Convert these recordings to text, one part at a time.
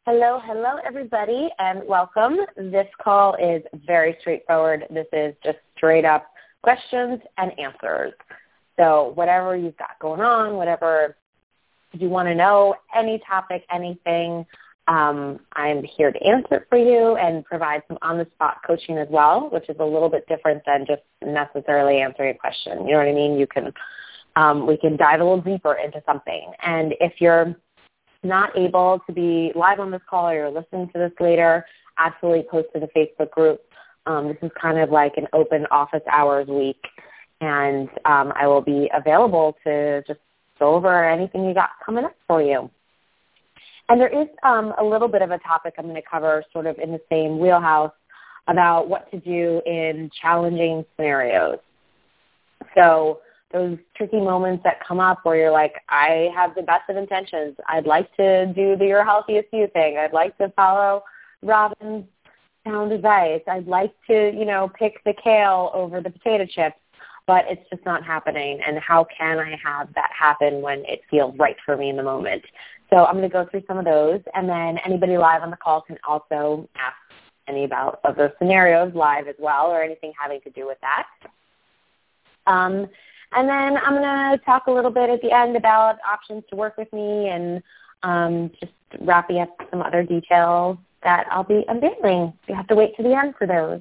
Hello, everybody, and welcome. This call is very straightforward. This is just straight up questions and answers. So whatever you've got going on, whatever you want to know, any topic, anything, I'm here to answer for you and provide some on-the-spot coaching as well, which is a little bit different than just necessarily answering a question. You know what I mean? We can dive a little deeper into something. And if you're not able to be live on this call or you're listening to this later, absolutely post to the Facebook group. This is kind of like an open office hours week, and I will be available to just go over anything you got coming up for you. And there is a little bit of a topic I'm going to cover sort of in the same wheelhouse about what to do in challenging scenarios. So those tricky moments that come up where you're like, I have the best of intentions. I'd like to do the Your Healthiest You thing. I'd like to follow Robin's sound advice. I'd like to, pick the kale over the potato chips, but it's just not happening. And how can I have that happen when it feels right for me in the moment? So I'm going to go through some of those, and then anybody live on the call can also ask any of those scenarios live as well, or anything having to do with that. And then I'm going to talk a little bit at the end about options to work with me and just wrapping up some other details that I'll be unveiling. You have to wait to the end for those.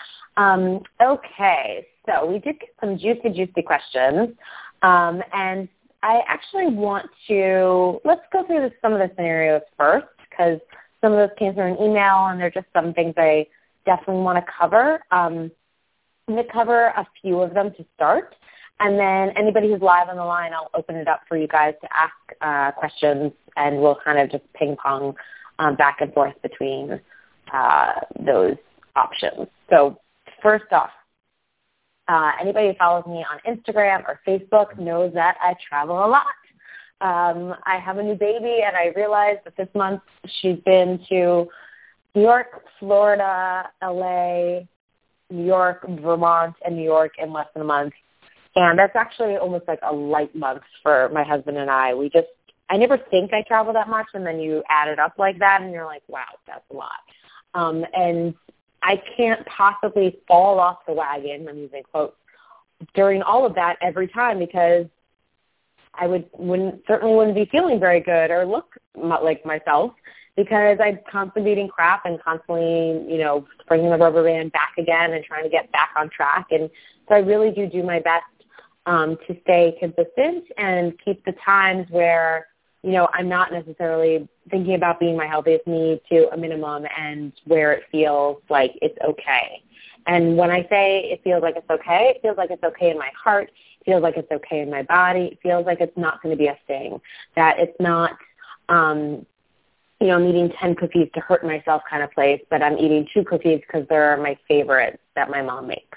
Okay, so we did get some juicy questions. And I actually want to, let's go through some of the scenarios first, because some of those came through an email and they're just some things I definitely want to cover. I'm going to cover a few of them to start. And then anybody who's live on the line, I'll open it up for you guys to ask questions, and we'll kind of just ping pong back and forth between those options. So first off, anybody who follows me on Instagram or Facebook knows that I travel a lot. I have a new baby, and I realized that this month she's been to New York, Florida, LA, New York, Vermont, and New York in less than a month. And that's actually almost like a light month for my husband and I. I never think I travel that much, and then you add it up like that, and you're like, wow, that's a lot. And I can't possibly fall off the wagon, I'm using quotes, during all of that every time, because I certainly wouldn't be feeling very good or look like myself, because I'm constantly eating crap and constantly, bringing the rubber band back again and trying to get back on track. And so I really do my best to stay consistent and keep the times where, I'm not necessarily thinking about being my healthiest me to a minimum, and where it feels like it's okay. And when I say it feels like it's okay, it feels like it's okay in my heart. It feels like it's okay in my body. It feels like it's not going to be a thing, that it's not, I'm eating 10 cookies to hurt myself kind of place, but I'm eating 2 cookies because they're my favorites that my mom makes.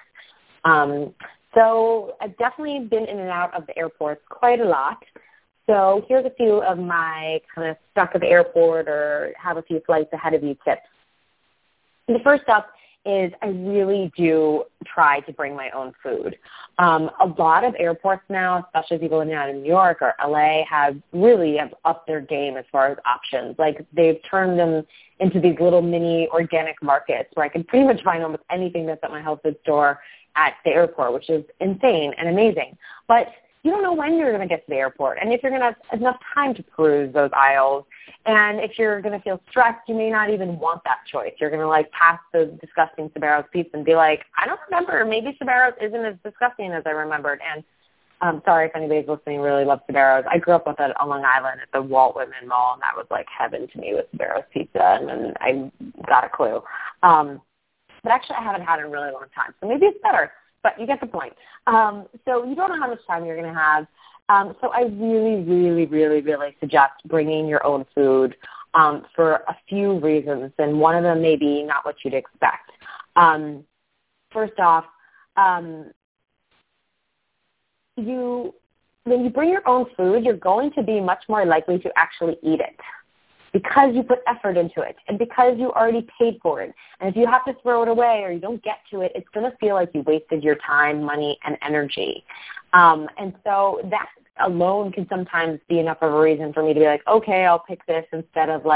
So I've definitely been in and out of the airports quite a lot. So here's a few of my kind of stuck at the airport or have a few flights ahead of you tips. And the first up is I really do try to bring my own food. A lot of airports now, especially people living out in New York or LA, have upped their game as far as options. Like, they've turned them into these little mini organic markets where I can pretty much find almost anything that's at my health food store at the airport, which is insane and amazing. But you don't know when you're going to get to the airport, and if you're going to have enough time to peruse those aisles. And if you're going to feel stressed, you may not even want that choice. You're going to pass the disgusting Sbarro's pizza and be like, I don't remember. Maybe Sbarro's isn't as disgusting as I remembered. And I'm sorry if anybody's listening really loves Sbarro's. I grew up with it on Long Island at the Walt Whitman Mall, and that was like heaven to me with Sbarro's pizza, and then I got a clue. But actually, I haven't had it in a really long time, so maybe it's better. But you get the point. So you don't know how much time you're going to have. So I really suggest bringing your own food for a few reasons, and one of them may be not what you'd expect. First off, when you bring your own food, you're going to be much more likely to actually eat it, because you put effort into it and because you already paid for it. And if you have to throw it away or you don't get to it, it's going to feel like you wasted your time, money, and energy. And so that alone can sometimes be enough of a reason for me to be like, okay, I'll pick this instead of like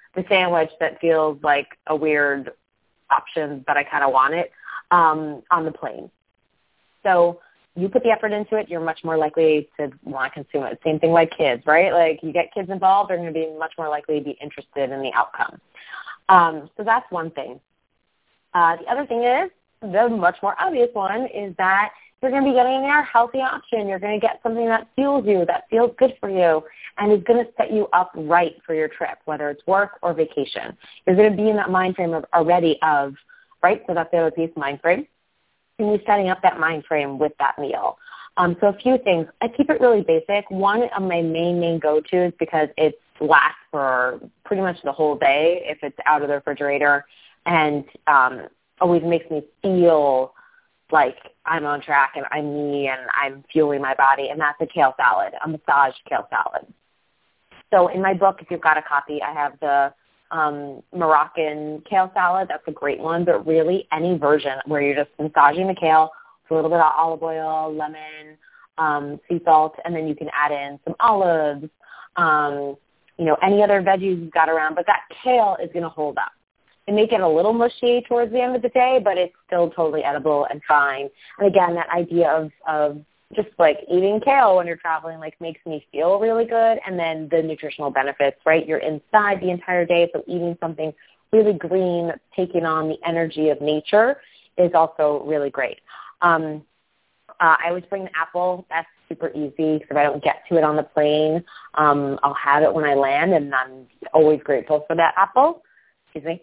the sandwich that feels like a weird option, but I kind of want it on the plane. So you put the effort into it, you're much more likely to want to consume it. Same thing like kids, right? Like you get kids involved, they're going to be much more likely to be interested in the outcome. So that's one thing. The other thing is, the much more obvious one, is that you're going to be getting a healthy option. You're going to get something that fuels you, that feels good for you, and is going to set you up right for your trip, whether it's work or vacation. You're going to be in that mind frame already of, right? So that's the other piece, mind frame. And you're setting up that mind frame with that meal. So a few things. I keep it really basic. One of my main go-tos, because it lasts for pretty much the whole day if it's out of the refrigerator, and always makes me feel like I'm on track and I'm me and I'm fueling my body, and that's a kale salad, a massaged kale salad. So in my book, if you've got a copy, I have the Moroccan kale salad. That's a great one, but really any version where you're just massaging the kale with a little bit of olive oil, lemon, sea salt, and then you can add in some olives, any other veggies you've got around, but that kale is going to hold up. It may get a little mushy towards the end of the day, but it's still totally edible and fine. And again, that idea of just like eating kale when you're traveling makes me feel really good. And then the nutritional benefits, right? You're inside the entire day, so eating something really green that's taking on the energy of nature is also really great. I always bring the apple. That's super easy because if I don't get to it on the plane, I'll have it when I land, and I'm always grateful for that apple. Excuse me.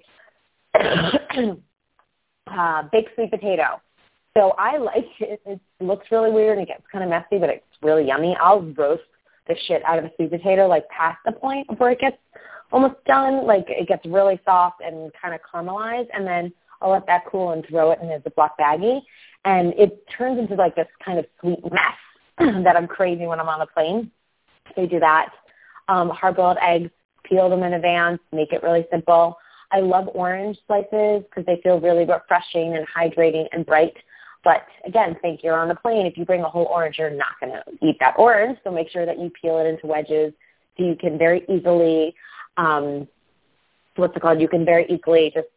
Baked sweet potato. So I like it. It looks really weird and it gets kind of messy, but it's really yummy. I'll roast the shit out of a sweet potato past the point where it gets almost done. It gets really soft and kind of caramelized, and then I'll let that cool and throw it in a Ziploc baggie, and it turns into this kind of sweet mess that I'm craving when I'm on the plane. So you do that. Hard-boiled eggs, peel them in advance, make it really simple. I love orange slices because they feel really refreshing and hydrating and bright. But again, think you're on the plane. If you bring a whole orange, you're not going to eat that orange. So make sure that you peel it into wedges so you can very easily, You can very easily just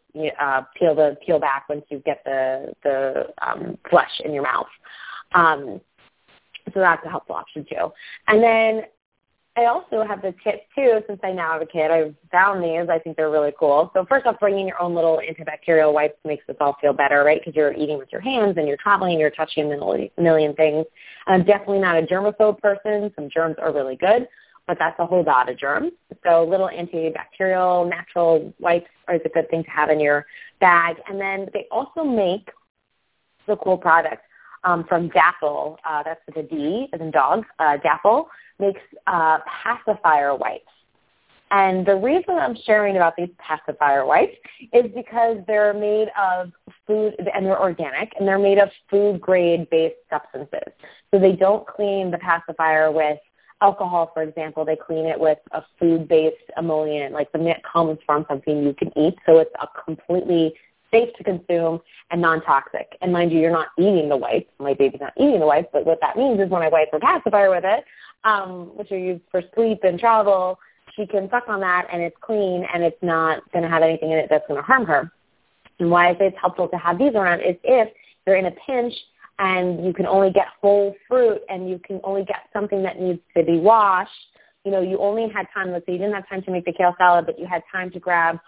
peel back once you get the flesh in your mouth. So that's a helpful option too. And then I also have the tip too, since I now have a kid. I've found these. I think they're really cool. So first off, bringing your own little antibacterial wipes makes us all feel better, right? Because you're eating with your hands and you're traveling and you're touching a million things. I'm definitely not a germaphobe person. Some germs are really good, but that's a whole lot of germs. So little antibacterial natural wipes is a good thing to have in your bag. And then they also make the cool product from Dapple. That's with a D as in dog. Dapple makes pacifier wipes. And the reason I'm sharing about these pacifier wipes is because they're made of food, and they're organic, and they're made of food-grade-based substances. So they don't clean the pacifier with alcohol, for example. They clean it with a food-based emollient, the mint comes from something you can eat. So it's a completely safe to consume and non-toxic. And mind you, you're not eating the wipes. My baby's not eating the wipes, but what that means is when I wipe her pacifier with it, which are used for sleep and travel, she can suck on that and it's clean and it's not going to have anything in it that's going to harm her. And why I say it's helpful to have these around is if you're in a pinch and you can only get whole fruit and you can only get something that needs to be washed, you only had time, let's say you didn't have time to make the kale salad, but you had time to grab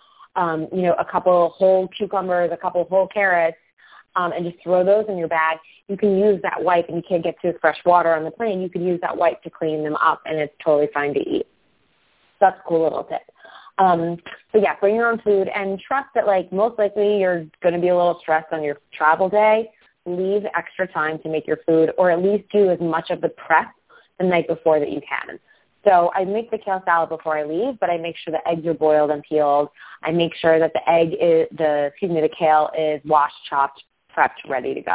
a couple whole cucumbers, a couple whole carrots, and just throw those in your bag. You can use that wipe, and you can't get to fresh water on the plane. You can use that wipe to clean them up, and it's totally fine to eat. So that's a cool little tip. So yeah, bring your own food, and trust that most likely you're going to be a little stressed on your travel day. Leave extra time to make your food, or at least do as much of the prep the night before that you can. So I make the kale salad before I leave, but I make sure the eggs are boiled and peeled. I make sure that the kale is washed, chopped, prepped, ready to go.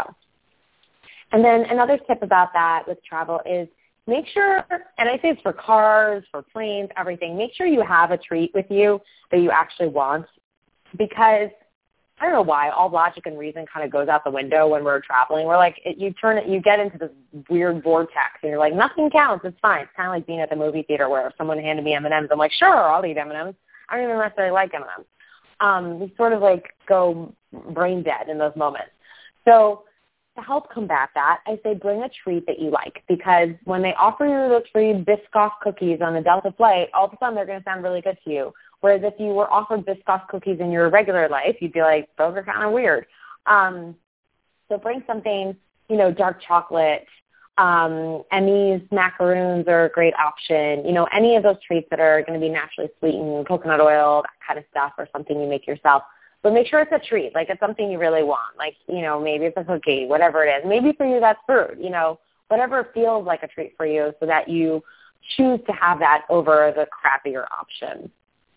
And then another tip about that with travel is make sure, and I say it's for cars, for planes, everything, make sure you have a treat with you that you actually want, because I don't know why, all logic and reason kind of goes out the window when we're traveling. We're you get into this weird vortex, and you're like, nothing counts, it's fine. It's kind of like being at the movie theater where if someone handed me M&Ms, I'm like, sure, I'll eat M&Ms. I don't even necessarily like M&Ms. We sort of like go brain dead in those moments. So to help combat that, I say bring a treat that you like, because when they offer you those free Biscoff cookies on a Delta flight, all of a sudden they're going to sound really good to you. Whereas if you were offered Biscoff cookies in your regular life, you'd be like, those are kind of weird. So bring something, dark chocolate. Emmy's macaroons are a great option. Any of those treats that are going to be naturally sweetened, coconut oil, that kind of stuff, or something you make yourself. But make sure it's a treat, like it's something you really want. Like, maybe it's a cookie, whatever it is. Maybe for you that's fruit, whatever feels like a treat for you, so that you choose to have that over the crappier option.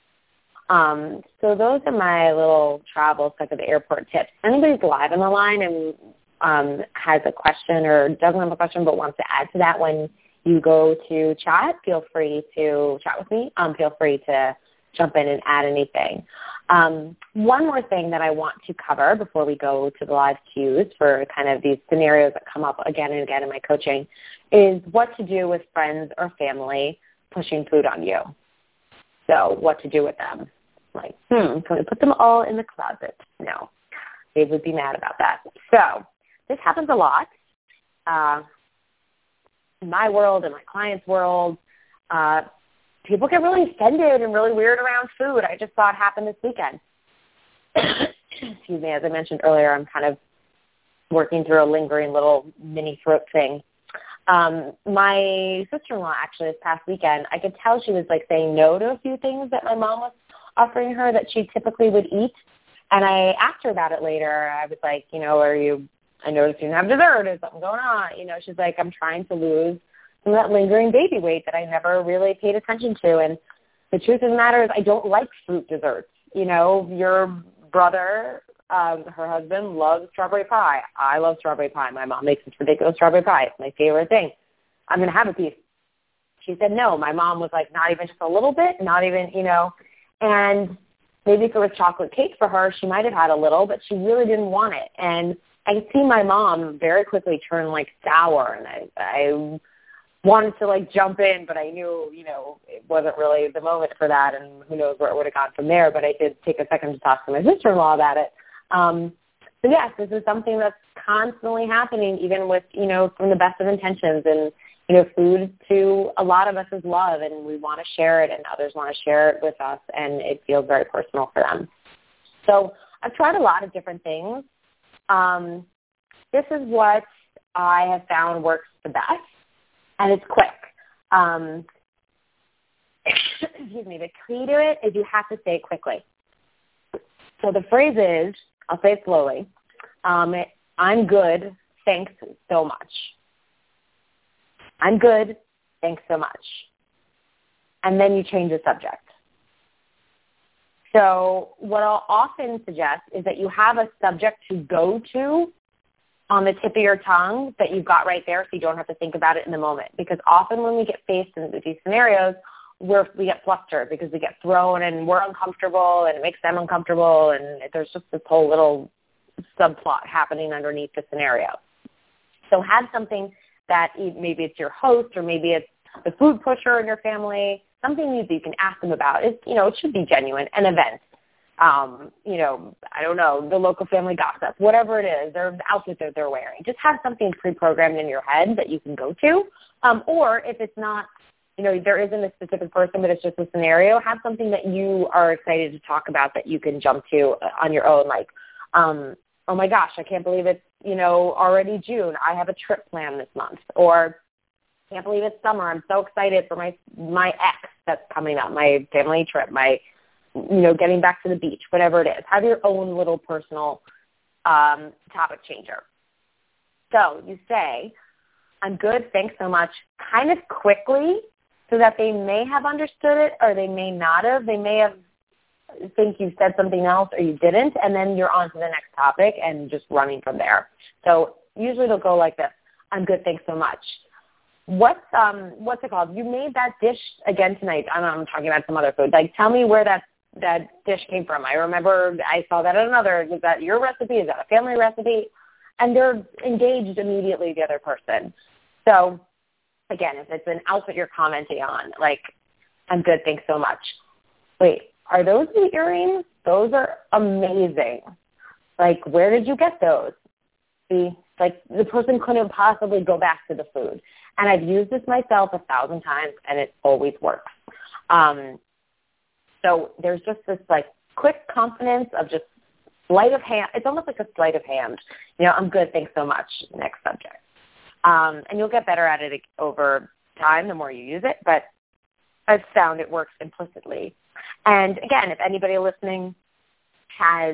So those are my little travel stuff at the airport tips. Anybody's live on the line and has a question or doesn't have a question but wants to add to that when you go to chat, feel free to chat with me. Feel free to jump in and add anything. One more thing that I want to cover before we go to the live cues for kind of these scenarios that come up again and again in my coaching is what to do with friends or family pushing food on you. So what to do with them. Like, can we put them all in the closet? No. They would be mad about that. So this happens a lot in my world, in my clients' world. People get really offended and really weird around food. I just saw it happen this weekend. Excuse me. As I mentioned earlier, I'm kind of working through a lingering little mini throat thing. My sister-in-law, actually, this past weekend, I could tell she was like saying no to a few things that my mom was offering her that she typically would eat. And I asked her about it later. I was like, I noticed you didn't have dessert. Is something going on? She's like, I'm trying to lose some of that lingering baby weight that I never really paid attention to. And the truth of the matter is I don't like fruit desserts. Your brother, her husband, loves strawberry pie. I love strawberry pie. My mom makes this ridiculous strawberry pie. It's my favorite thing. I'm going to have a piece. She said no. My mom was like, not even just a little bit, not even, and maybe if it was chocolate cake for her, she might have had a little, but she really didn't want it. And I could see my mom very quickly turn like sour, and I wanted to like jump in, but I knew, it wasn't really the moment for that, and who knows where it would have gone from there. But I did take a second to talk to my sister-in-law about it. So yes, this is something that's constantly happening, even with, from the best of intentions. And, food to a lot of us is love, and we want to share it, and others want to share it with us, and it feels very personal for them. So I've tried a lot of different things. This is what I have found works the best, and it's quick. Excuse me. The key to it is you have to say it quickly. So the phrase is, I'll say it slowly, I'm good, thanks so much. I'm good, thanks so much. And then you change the subject. So what I'll often suggest is that you have a subject to go to on the tip of your tongue that you've got right there so you don't have to think about it in the moment. Because often when we get faced with these scenarios, we get flustered because we get thrown and we're uncomfortable and it makes them uncomfortable, and there's just this whole little subplot happening underneath the scenario. So have something that maybe it's your host or maybe it's the food pusher in your family, something that you can ask them about. It should be genuine, an event. I don't know, the local family gossip, whatever it is, their outfit that they're wearing. Just have something pre-programmed in your head that you can go to. Or if it's not, there isn't a specific person, but it's just a scenario, have something that you are excited to talk about that you can jump to on your own. Like, oh my gosh, I can't believe it's, already June. I have a trip planned this month. Or I can't believe it's summer. I'm so excited for my ex that's coming up, my family trip, my getting back to the beach, whatever it is. Have your own little personal topic changer. So you say, I'm good, thanks so much, kind of quickly so that they may have understood it or they may not have. They may have think you said something else or you didn't, and then you're on to the next topic and just running from there. So usually they'll go like this, I'm good, thanks so much. What's it called? You made that dish again tonight. I'm talking about some other food. Like, tell me where that dish came from. I remember I saw that at another. Is that your recipe? Is that a family recipe? And they're engaged immediately, the other person. So, again, if it's an outfit you're commenting on, like, I'm good, thanks so much. Wait, are those the earrings? Those are amazing. Like, where did you get those? See, like, the person couldn't possibly go back to the food. And I've used this myself 1,000 times, and it always works. So there's just this, like, quick confidence of just sleight of hand. It's almost like a sleight of hand. I'm good, thanks so much, next subject. And you'll get better at it over time the more you use it, but I've found it works implicitly. And, again, if anybody listening has,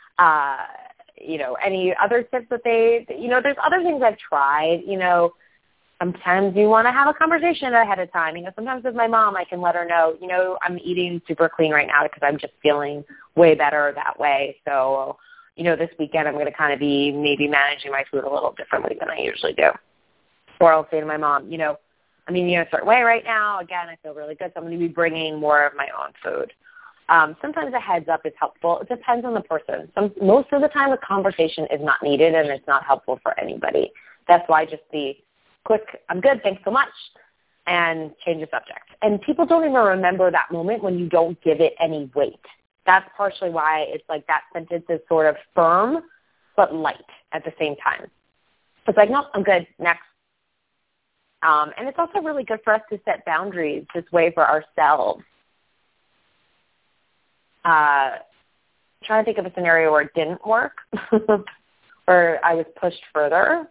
any other tips that there's other things I've tried, sometimes you want to have a conversation ahead of time. Sometimes with my mom, I can let her know, I'm eating super clean right now because I'm just feeling way better that way. So, this weekend I'm going to kind of be maybe managing my food a little differently than I usually do. Or I'll say to my mom, I'm eating a certain way right now. Again, I feel really good, so I'm going to be bringing more of my own food. Sometimes a heads up is helpful. It depends on the person. Most of the time, a conversation is not needed, and it's not helpful for anybody. That's why just the quick, I'm good, thanks so much, and change the subject. And people don't even remember that moment when you don't give it any weight. That's partially why it's like that sentence is sort of firm but light at the same time. It's like, nope, I'm good, next. And it's also really good for us to set boundaries this way for ourselves. Trying to think of a scenario where it didn't work or I was pushed further.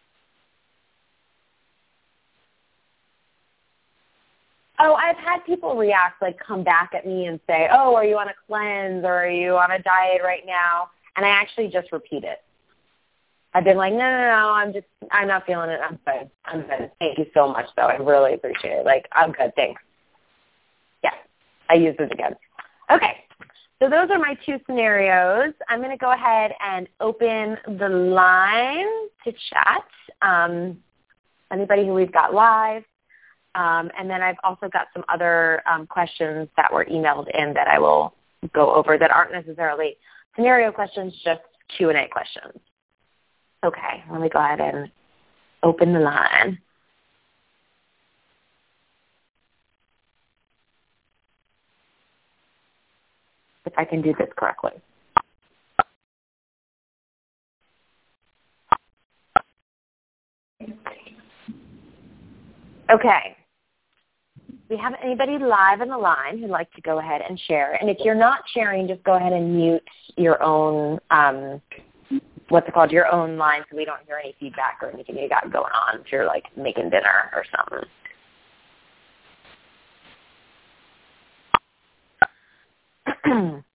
Oh, I've had people react, like come back at me and say, oh, are you on a cleanse or are you on a diet right now? And I actually just repeat it. I've been like, no, I'm not feeling it. I'm good. Thank you so much, though. I really appreciate it. Like, I'm good. Thanks. Yeah, I used it again. Okay, so those are my two scenarios. I'm going to go ahead and open the line to chat. Anybody who we've got live. And then I've also got some other questions that were emailed in that I will go over that aren't necessarily scenario questions, just Q&A questions. Okay, let me go ahead and open the line. If I can do this correctly. Okay. We have anybody live on the line who'd like to go ahead and share. And if you're not sharing, just go ahead and mute your own your own line so we don't hear any feedback or anything you got going on if you're like making dinner or something.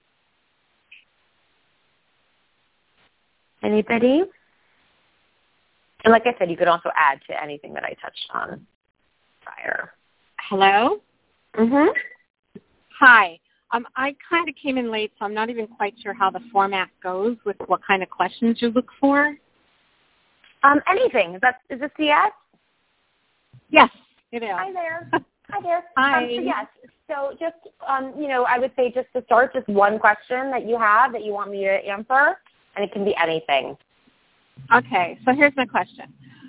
Anybody? And like I said, you could also add to anything that I touched on prior. Hello? Mm-hmm. Hi. I kind of came in late, so I'm not even quite sure how the format goes with what kind of questions you look for. Anything. Is this yes? Yes, it is. Hi there. Hi there. Hi. So yes. So just, I would say just to start, just one question that you have that you want me to answer, and it can be anything. Okay. So here's my question.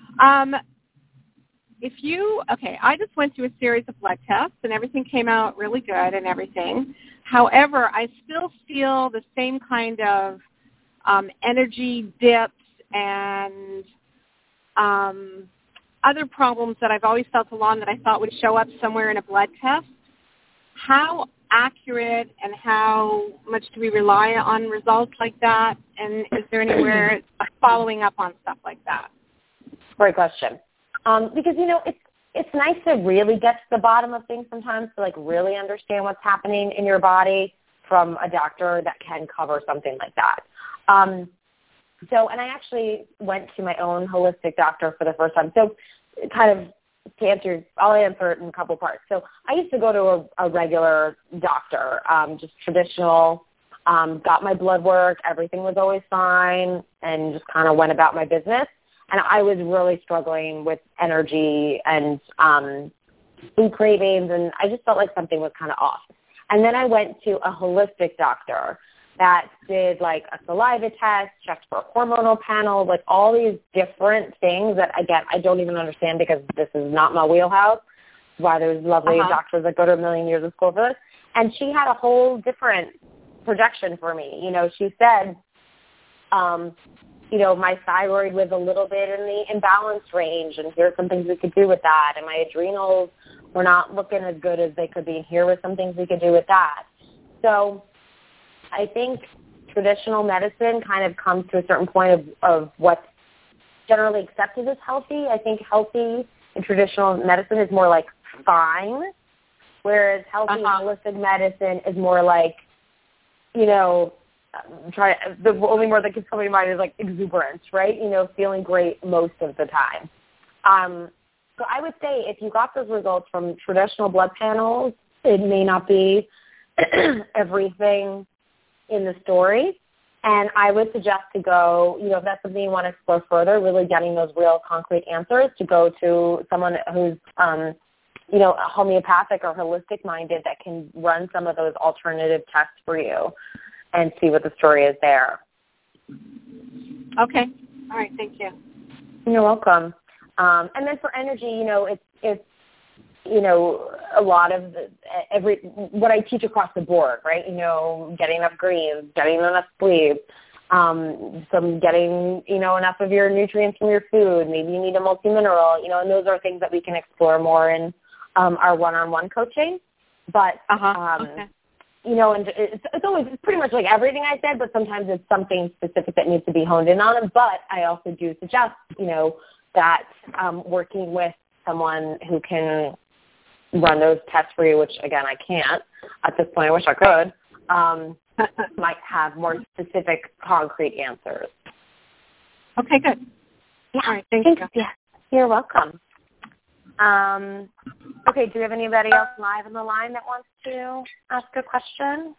I just went through a series of blood tests, and everything came out really good and everything. However, I still feel the same kind of energy dips and other problems that I've always felt along that I thought would show up somewhere in a blood test. How accurate and how much do we rely on results like that? And is there anywhere following up on stuff like that? Great question. Because, it's nice to really get to the bottom of things sometimes to, like, really understand what's happening in your body from a doctor that can cover something like that. And I actually went to my own holistic doctor for the first time. So kind of I'll answer it in a couple parts. So I used to go to a regular doctor, just traditional, got my blood work. Everything was always fine and just kind of went about my business. And I was really struggling with energy and food cravings, and I just felt like something was kind of off. And then I went to a holistic doctor that did like a saliva test, checked for a hormonal panel, like all these different things that, again, I don't even understand because this is not my wheelhouse. Why there's lovely doctors that go to a million years of school for this. And she had a whole different projection for me. You know, she said, you know, my thyroid was a little bit in the imbalanced range, and here's some things we could do with that. And my adrenals were not looking as good as they could be, and here were some things we could do with that. So I think traditional medicine kind of comes to a certain point of what's generally accepted as healthy. I think healthy in traditional medicine is more like fine, whereas healthy holistic medicine is more like, you know, the only word that keeps coming to mind is like exuberance, right? You know, feeling great most of the time. So I would say if you got those results from traditional blood panels, it may not be everything in the story. And I would suggest to go, you know, if that's something you want to explore further, really getting those real concrete answers, to go to someone who's, you know, homeopathic or holistic minded that can run some of those alternative tests for you and see what the story is there. Okay. All right. Thank you. You're welcome. And then for energy, you know, it's you know, a lot of what I teach across the board, right? You know, getting enough greens, getting enough sleep, some getting, you know, enough of your nutrients from your food. Maybe you need a multi-mineral, you know, and those are things that we can explore more in our one-on-one coaching. But, you know, and it's always pretty much like everything I said, but sometimes it's something specific that needs to be honed in on. But I also do suggest, you know, that working with someone who can run those tests for you, which, again, I can't at this point. I wish I could, might have more specific, concrete answers. Okay, good. Yeah. All right, thank you. Yeah, you're welcome. Okay, do we have anybody else live on the line that wants to ask a question?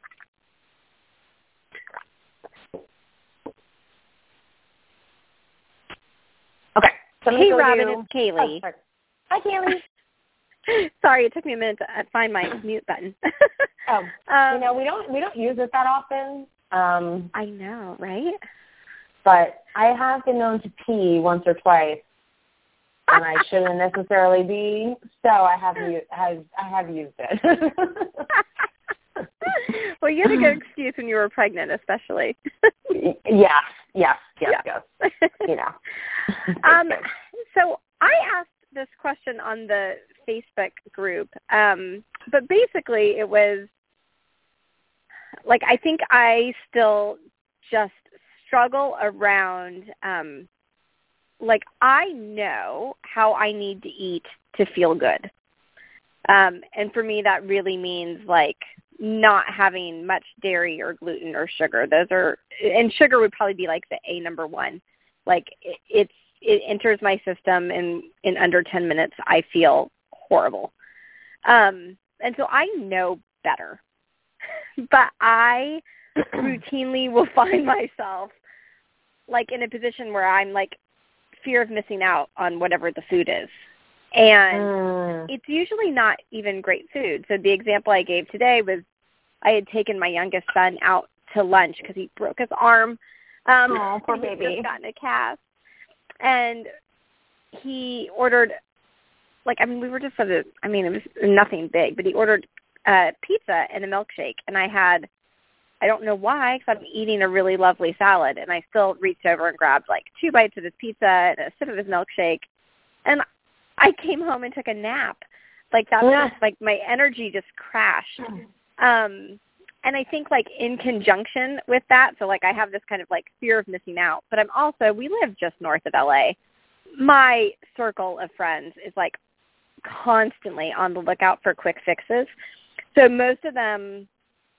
Okay. Hey, Robin, it's Kaylee. Oh, hi, Kaylee. Sorry, it took me a minute to find my mute button. You know, we don't use it that often. I know, right? But I have been known to pee once or twice, and I shouldn't necessarily be. So I have used it. Well, you had a good excuse when you were pregnant, especially. Yes. You know. So I asked this question on the Facebook group, but basically it was like, I think I still just struggle around, like, I know how I need to eat to feel good. And for me, that really means, like, not having much dairy or gluten or sugar. And sugar would probably be like the number one. Like, it enters my system in under 10 minutes. I feel horrible. And so I know better. But I routinely will find myself, like, in a position where I'm, like, fear of missing out on whatever the food is. And it's usually not even great food. So the example I gave today was I had taken my youngest son out to lunch because he broke his arm. Poor baby. He had just gotten a cast. And he ordered, like, I mean, we were just it was nothing big, but he ordered pizza and a milkshake. And I don't know why, because I'm eating a really lovely salad. And I still reached over and grabbed, like, 2 bites of his pizza and a sip of his milkshake. And I came home and took a nap. Like, that was just, like, my energy just crashed. And I think, like, in conjunction with that, so, like, I have this kind of, like, fear of missing out. But we live just north of LA. My circle of friends is, like, constantly on the lookout for quick fixes. So most of them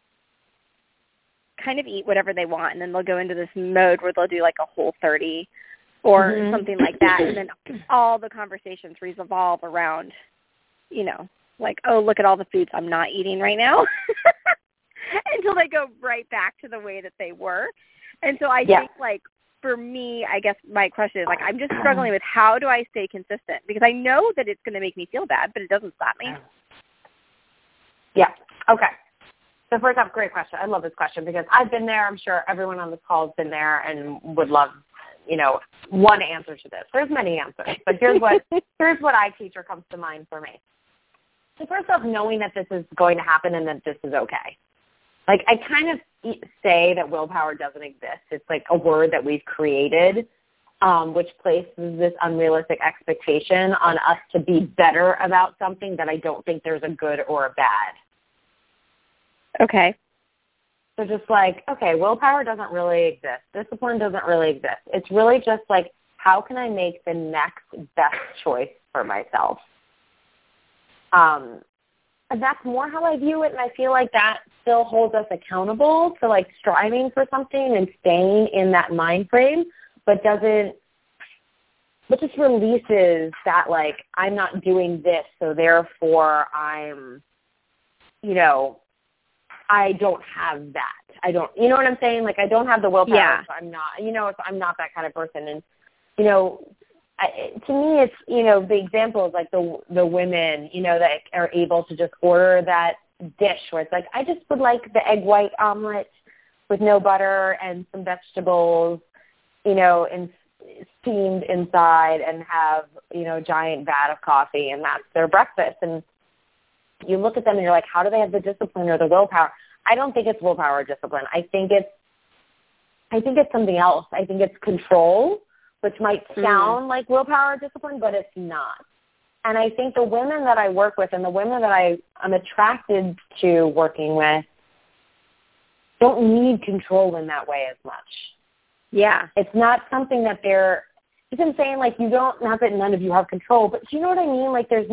kind of eat whatever they want, and then they'll go into this mode where they'll do, like, a Whole30 or something like that. And then all the conversations revolve around, you know, like, oh, look at all the foods I'm not eating right now. Until they go right back to the way that they were. And so I think, like, for me, I guess my question is, like, I'm just struggling with how do I stay consistent? Because I know that it's going to make me feel bad, but it doesn't stop me. Yeah. Okay. So first off, great question. I love this question because I've been there. I'm sure everyone on this call has been there and would love, you know, one answer to this. There's many answers, but here's what I teach or comes to mind for me. So first off, knowing that this is going to happen and that this is okay. Like, I kind of say that willpower doesn't exist. It's like a word that we've created, which places this unrealistic expectation on us to be better about something that I don't think there's a good or a bad. Okay. So just like, okay, willpower doesn't really exist. Discipline doesn't really exist. It's really just like, how can I make the next best choice for myself? And that's more how I view it, and I feel like that still holds us accountable to, like, striving for something and staying in that mind frame, but just releases that, like, I'm not doing this, so therefore I'm, I don't have that. I don't, you know what I'm saying? Like, I don't have the willpower, so I'm not, so I'm not that kind of person. And, to me, it's, the example is like the women, that are able to just order that dish where it's like, I just would like the egg white omelet with no butter and some vegetables, and steamed inside, and have, a giant vat of coffee, and that's their breakfast. And you look at them and you're like, how do they have the discipline or the willpower? I don't think it's willpower or discipline. I think it's something else. I think it's control, which might sound like willpower or discipline, but it's not. And I think the women that I work with and the women that I'm attracted to working with don't need control in that way as much. Yeah. It's not something that they're, I'm saying, like, you don't, not that none of you have control, but do you know what I mean? Like, there's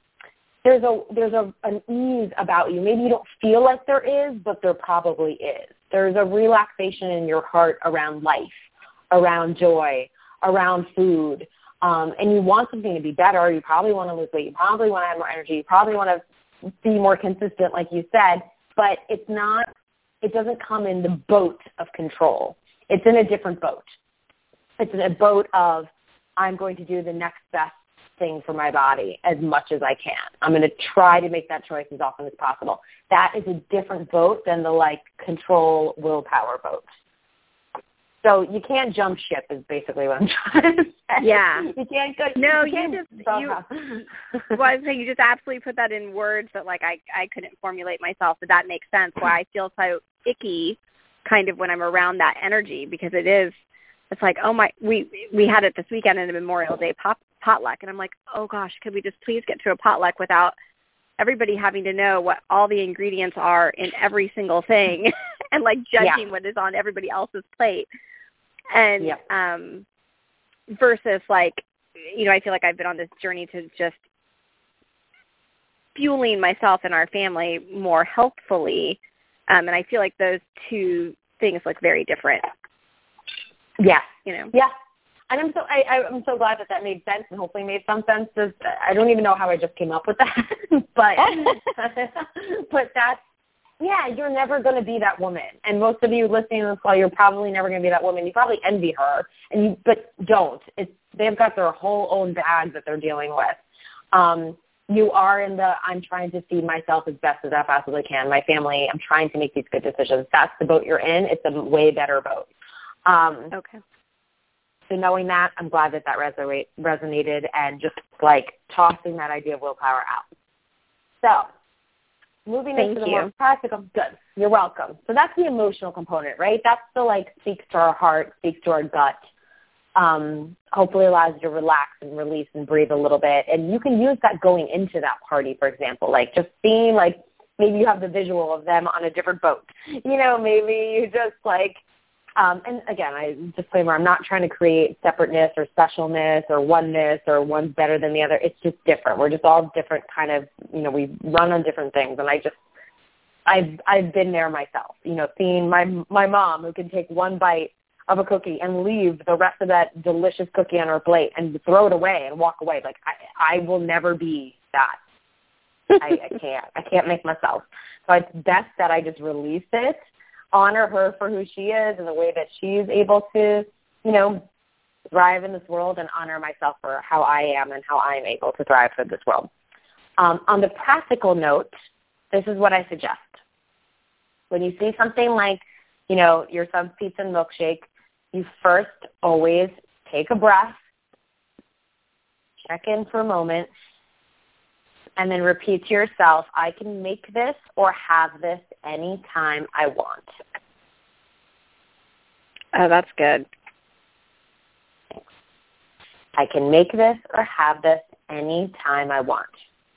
an ease about you. Maybe you don't feel like there is, but there probably is. There's a relaxation in your heart around life, around joy, around food, and you want something to be better. You probably want to lose weight. You probably want to have more energy. You probably want to be more consistent, like you said, but it doesn't come in the boat of control. It's in a different boat. It's in a boat of, I'm going to do the next best thing for my body as much as I can. I'm going to try to make that choice as often as possible. That is a different boat than the, like, control willpower boat. So you can't jump ship is basically what I'm trying to say. Yeah. You can't go. No, well, I was saying, you just absolutely put that in words that, like, I couldn't formulate myself, but that makes sense why I feel so icky kind of when I'm around that energy, because it's like, oh my, we had it this weekend in a Memorial Day potluck, and I'm like, oh gosh, could we just please get to a potluck without everybody having to know what all the ingredients are in every single thing and, like, judging what is on everybody else's plate. And versus, like, I feel like I've been on this journey to just fueling myself and our family more healthfully, and I feel like those two things look very different. Yeah. Yeah. And I'm so glad that made sense, and hopefully made some sense. I don't even know how I just came up with that, but that's, you're never going to be that woman. And most of you listening to this call, you're probably never going to be that woman. You probably envy her, but don't. They've got their whole own bag that they're dealing with. You are in the, I'm trying to feed myself as best as I possibly can. My family, I'm trying to make these good decisions. That's the boat you're in. It's a way better boat. Okay. So knowing that, I'm glad that resonated, and just, like, tossing that idea of willpower out. So moving into the more practical, good. You're welcome. So that's the emotional component, right? That's the, like, speaks to our heart, speaks to our gut, hopefully allows you to relax and release and breathe a little bit. And you can use that going into that party, for example, like just seeing, like, maybe you have the visual of them on a different boat. Maybe you just, like, and again, disclaimer, I'm not trying to create separateness or specialness or oneness or one's better than the other. It's just different. We're just all different kind of, we run on different things. And I've been there myself, seeing my mom who can take one bite of a cookie and leave the rest of that delicious cookie on her plate and throw it away and walk away. Like, I will never be that. I can't make myself. So it's best that I just release it, honor her for who she is and the way that she's able to, thrive in this world, and honor myself for how I am and how I'm able to thrive for this world. On the practical note, this is what I suggest. When you see something like, your son's pizza and milkshake, you first always take a breath, check in for a moment, and then repeat to yourself, I can make this or have this anytime I want. Oh, that's good. Thanks. I can make this or have this anytime I want.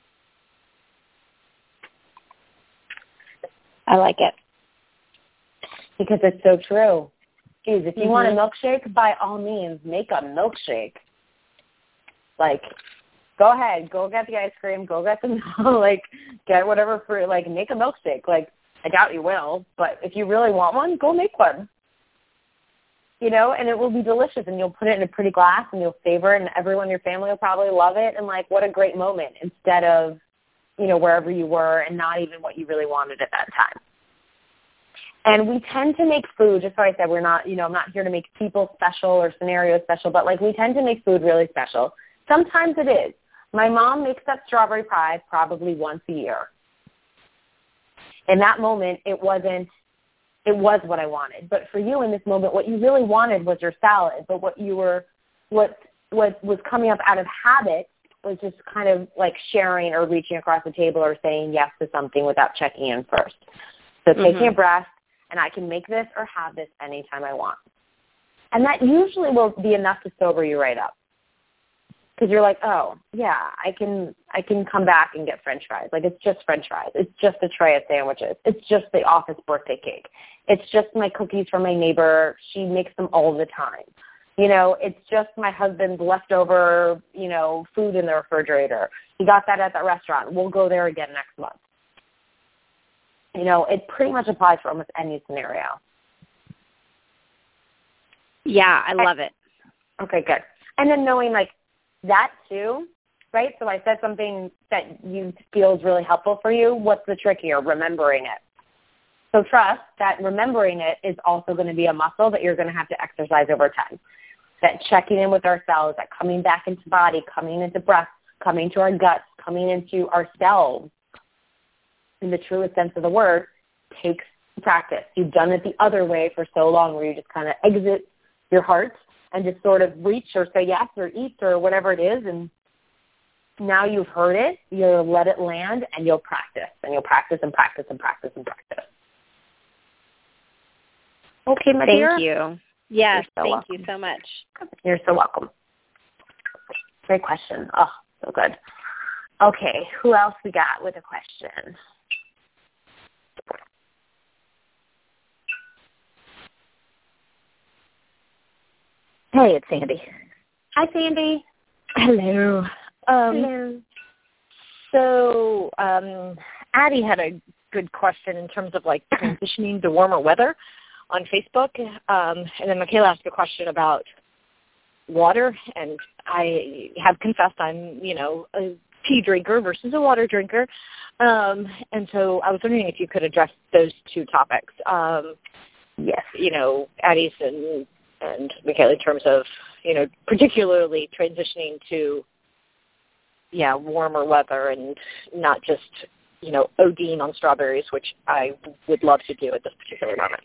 I like it. Because it's so true. Geez, if you want a milkshake, by all means, make a milkshake. Like, go ahead, go get the ice cream, go get the like, get whatever fruit, like, make a milkshake. Like, I doubt you will, but if you really want one, go make one. You know, and it will be delicious, and you'll put it in a pretty glass, and you'll savor it, and everyone in your family will probably love it, and, like, what a great moment instead of, you know, wherever you were and not even what you really wanted at that time. And we tend to make food, just like I said, we're not, you know, I'm not here to make people special or scenarios special, but, like, we tend to make food really special. Sometimes it is. My mom makes that strawberry pie probably once a year. In that moment, it was what I wanted. But for you in this moment, what you really wanted was your salad. But what was coming up out of habit was just kind of like sharing or reaching across the table or saying yes to something without checking in first. So taking a breath, and I can make this or have this anytime I want. And that usually will be enough to sober you right up. Because you're like, oh, yeah, I can come back and get French fries. Like, it's just French fries. It's just a tray of sandwiches. It's just the office birthday cake. It's just my cookies from my neighbor. She makes them all the time. You know, it's just my husband's leftover, you know, food in the refrigerator. He got that at the restaurant. We'll go there again next month. You know, it pretty much applies for almost any scenario. Yeah, I love it. Okay, good. And then knowing, like, that too, right? So I said something that you feel is really helpful for you. What's the trick here? Remembering it. So trust that remembering it is also going to be a muscle that you're going to have to exercise over time. That checking in with ourselves, that coming back into body, coming into breath, coming to our guts, coming into ourselves, in the truest sense of the word, takes practice. You've done it the other way for so long where you just kind of exit your heart and just sort of reach or say yes or eat or whatever it is, and now you've heard it, you'll let it land, and you'll practice, and you'll practice and practice and practice and practice. Okay, my dear? Thank you. Yes, You're so thank welcome. you so much. You're so welcome. Great question. Oh, so good. Okay, who else we got with a question? Hey, it's Sandy. Hi, Sandy. Hello. Hello. So Addie had a good question in terms of, like, transitioning to warmer weather on Facebook. And then Michaela asked a question about water. And I have confessed I'm, you know, a tea drinker versus a water drinker. And so I was wondering if you could address those two topics. Yes. You know, Addie's and Michaela in terms of, you know, particularly transitioning to, warmer weather and not just, you know, ODing on strawberries, which I would love to do at this particular moment.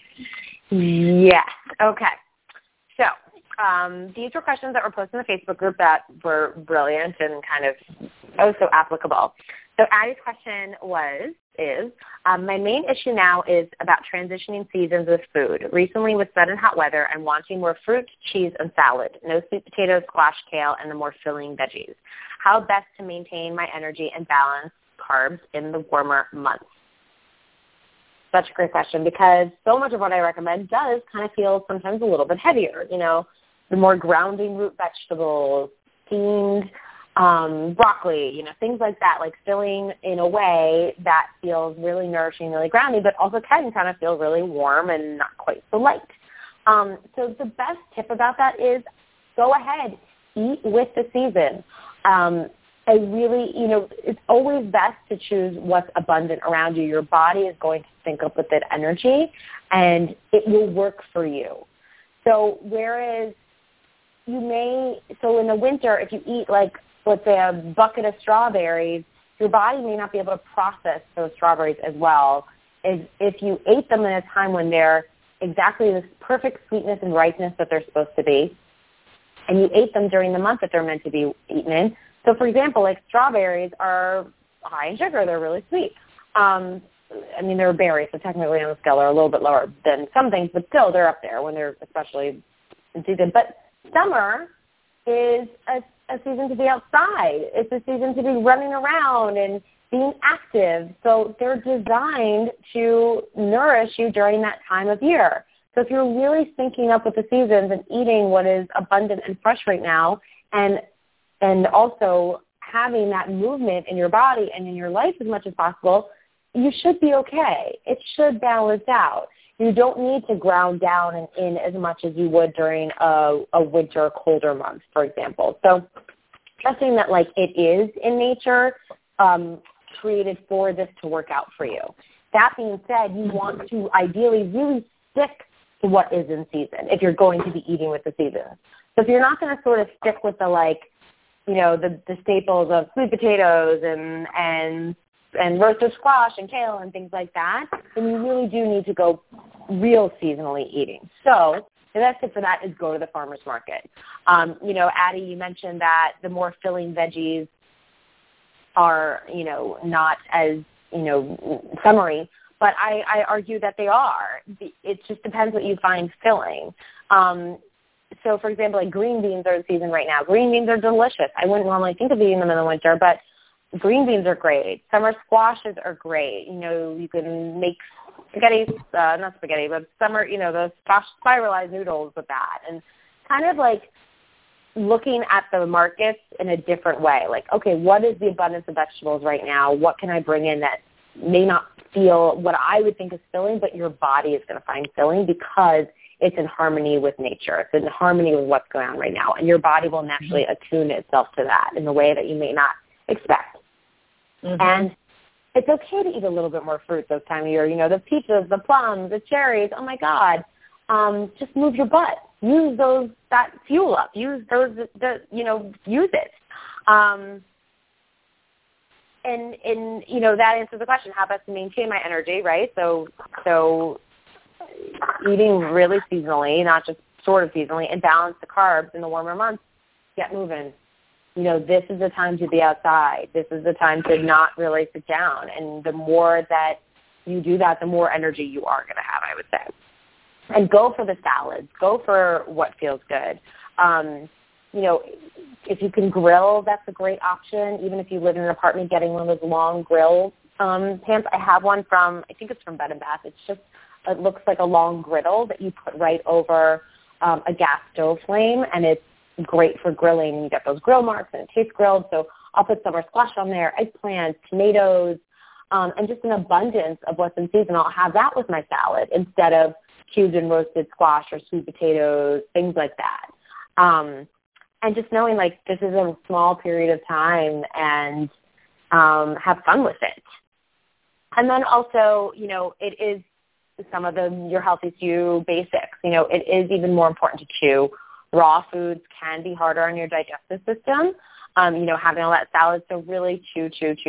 Yes. Okay. So these were questions that were posted in the Facebook group that were brilliant and kind of so applicable. So Addie's question is, my main issue now is about transitioning seasons with food. Recently with sudden hot weather, I'm wanting more fruit, cheese, and salad. No sweet potatoes, squash, kale, and the more filling veggies. How best to maintain my energy and balance carbs in the warmer months? Such a great question, because so much of what I recommend does kind of feel sometimes a little bit heavier. You know, the more grounding root vegetables, steamed broccoli, you know, things like that, like filling in a way that feels really nourishing, really grounding, but also can kind of feel really warm and not quite so light. So the best tip about that is go ahead, eat with the season. I really, you know, it's always best to choose what's abundant around you. Your body is going to sync up with that energy, and it will work for you. So whereas so in the winter, if you eat like, let's say, a bucket of strawberries, your body may not be able to process those strawberries as well as if you ate them in a time when they're exactly this perfect sweetness and ripeness that they're supposed to be, and you ate them during the month that they're meant to be eaten in. So, for example, like strawberries are high in sugar. They're really sweet. I mean, they're berries, so technically on the scale they're a little bit lower than some things, but still they're up there when they're especially in season. But summer is a season to be outside. It's a season to be running around and being active. So they're designed to nourish you during that time of year. So if you're really syncing up with the seasons and eating what is abundant and fresh right now, and also having that movement in your body and in your life as much as possible, you should be okay. It should balance out. You don't need to ground down and in as much as you would during a winter, colder month, for example. So trusting that, like, it is in nature created for this to work out for you. That being said, you want to ideally really stick to what is in season if you're going to be eating with the seasons. So if you're not going to sort of stick with the, like, you know, the staples of sweet potatoes and roasted squash and kale and things like that, then you really do need to go real seasonally eating. So the best tip for that is go to the farmer's market. You know, Addie, you mentioned that the more filling veggies are, you know, not as, you know, summery, but I argue that they are. It just depends what you find filling. So, for example, like green beans are in season right now. Green beans are delicious. I wouldn't normally think of eating them in the winter, but green beans are great. Summer squashes are great. You know, you can make spaghetti, not spaghetti, but summer, you know, those spiralized noodles with that. And kind of like looking at the markets in a different way. Like, okay, what is the abundance of vegetables right now? What can I bring in that may not feel what I would think is filling, but your body is going to find filling because it's in harmony with nature. It's in harmony with what's going on right now. And your body will naturally attune itself to that in a way that you may not expect. Mm-hmm. And it's okay to eat a little bit more fruit this time of year. You know, the peaches, the plums, the cherries, oh my God. Just move your butt. Use that fuel up. Use those, use it. And you know, that answers the question, how best to maintain my energy, right? So eating really seasonally, not just sort of seasonally, and balance the carbs in the warmer months, get moving. You know, this is the time to be outside. This is the time to not really sit down. And the more that you do that, the more energy you are going to have, I would say. And go for the salads. Go for what feels good. You know, if you can grill, that's a great option. Even if you live in an apartment, getting one of those long grill pans. I have one I think it's from Bed & Bath. It looks like a long griddle that you put right over a gas stove flame, and it's great for grilling. You get those grill marks, and it tastes grilled. So I'll put summer squash on there, eggplants, tomatoes, and just an abundance of what's in season. I'll have that with my salad instead of cubed and roasted squash or sweet potatoes, things like that. And just knowing, like, this is a small period of time, and have fun with it. And then also, you know, it is some of your healthy stew basics. You know, it is even more important to chew. Raw foods can be harder on your digestive system, you know, having all that salad. So really chew.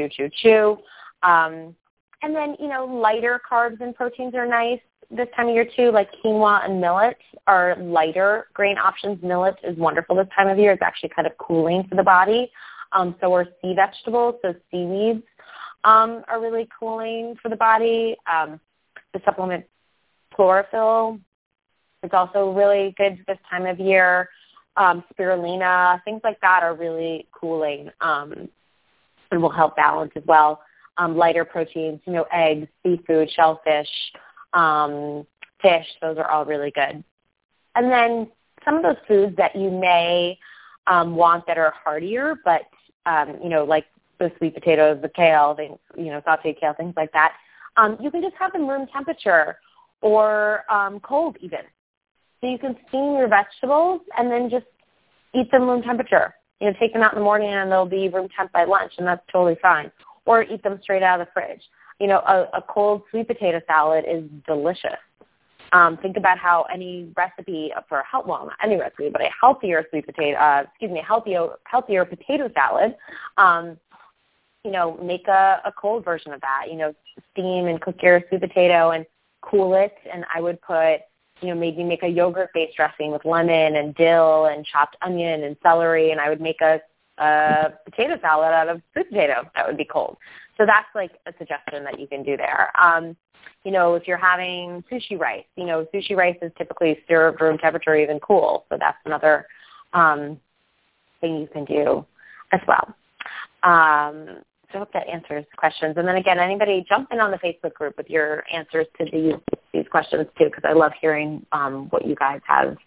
And then, you know, lighter carbs and proteins are nice this time of year too, like quinoa and millet are lighter grain options. Millet is wonderful this time of year. It's actually kind of cooling for the body. So are sea vegetables, so seaweeds are really cooling for the body. The supplement chlorophyll is also really good this time of year. Spirulina, things like that are really cooling and will help balance as well. Lighter proteins, you know, eggs, seafood, shellfish, fish, those are all really good. And then some of those foods that you may want that are heartier, but, you know, like the sweet potatoes, the kale, things, you know, sauteed kale, things like that, you can just have them room temperature or cold even. So you can steam your vegetables and then just eat them room temperature. You know, take them out in the morning and they'll be room temp by lunch, and that's totally fine. Or eat them straight out of the fridge. You know, a cold sweet potato salad is delicious. Think about how any recipe for not any recipe, but a healthier healthier potato salad. You know, make a cold version of that. You know, steam and cook your sweet potato and cool it. And I would put, you know, maybe make a yogurt-based dressing with lemon and dill and chopped onion and celery. And I would make a a potato salad out of sweet potato that would be cold. So that's like a suggestion that you can do there. If you're having sushi rice, sushi rice is typically served room temperature, even cool. So that's another thing you can do as well. So I hope that answers questions. And then again, anybody jump in on the Facebook group with your answers to these questions too, because I love hearing what you guys have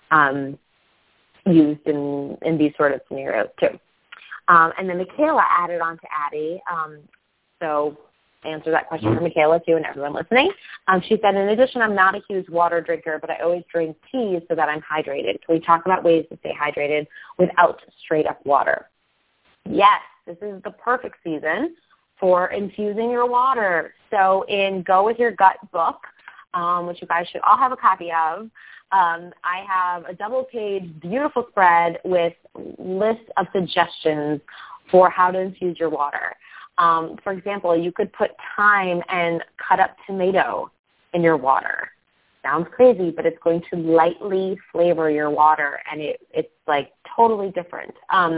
used in these sort of scenarios too. And then Michaela added on to Addie. So answer that question for Michaela too and everyone listening. She said, in addition, I'm not a huge water drinker, but I always drink tea so that I'm hydrated. Can we talk about ways to stay hydrated without straight up water? Yes, this is the perfect season for infusing your water. So in Go With Your Gut book, which you guys should all have a copy of, I have a double-page beautiful spread with lists of suggestions for how to infuse your water. For example, you could put thyme and cut up tomato in your water. Sounds crazy, but it's going to lightly flavor your water, and it's like totally different.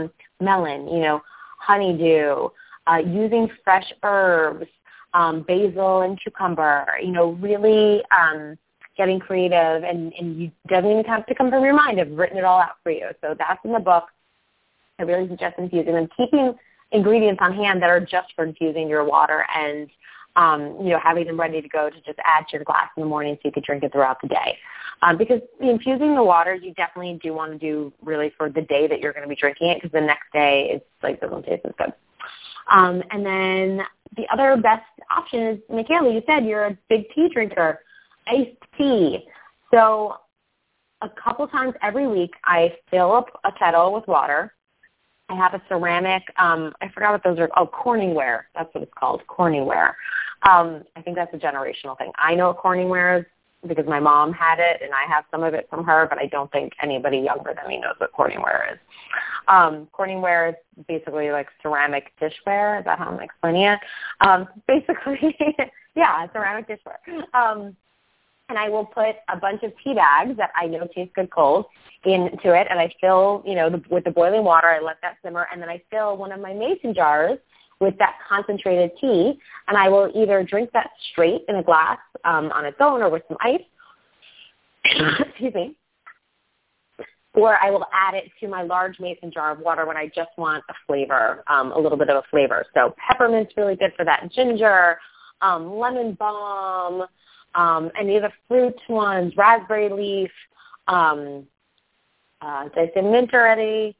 Melon, honeydew, using fresh herbs, basil and cucumber, really getting creative, and you doesn't even have to come from your mind. I've written it all out for you. So that's in the book. I really suggest infusing them, keeping ingredients on hand that are just for infusing your water, and having them ready to go to just add to your glass in the morning so you could drink it throughout the day. Because infusing the waters, you definitely do want to do really for the day that you're going to be drinking it, because the next day it's like doesn't taste as good. And then the other best option is, Michaela, you said you're a big tea drinker, iced tea. So a couple times every week I fill up a kettle with water. I have a ceramic, I forgot what those are, Corningware. That's what it's called, Corningware. I think that's a generational thing. I know what Corningware is because my mom had it, and I have some of it from her, but I don't think anybody younger than me knows what Corningware is. Corningware is basically like ceramic dishware. Is that how I'm explaining it? Basically, yeah, ceramic dishware. And I will put a bunch of tea bags that I know taste good cold into it, and I fill, with the boiling water, I let that simmer, and then I fill one of my mason jars with that concentrated tea, and I will either drink that straight in a glass on its own or with some ice, excuse me, or I will add it to my large mason jar of water when I just want a flavor, a little bit of a flavor. So peppermint's really good for that, ginger, lemon balm, any of the fruit ones, raspberry leaf, did I say mint already?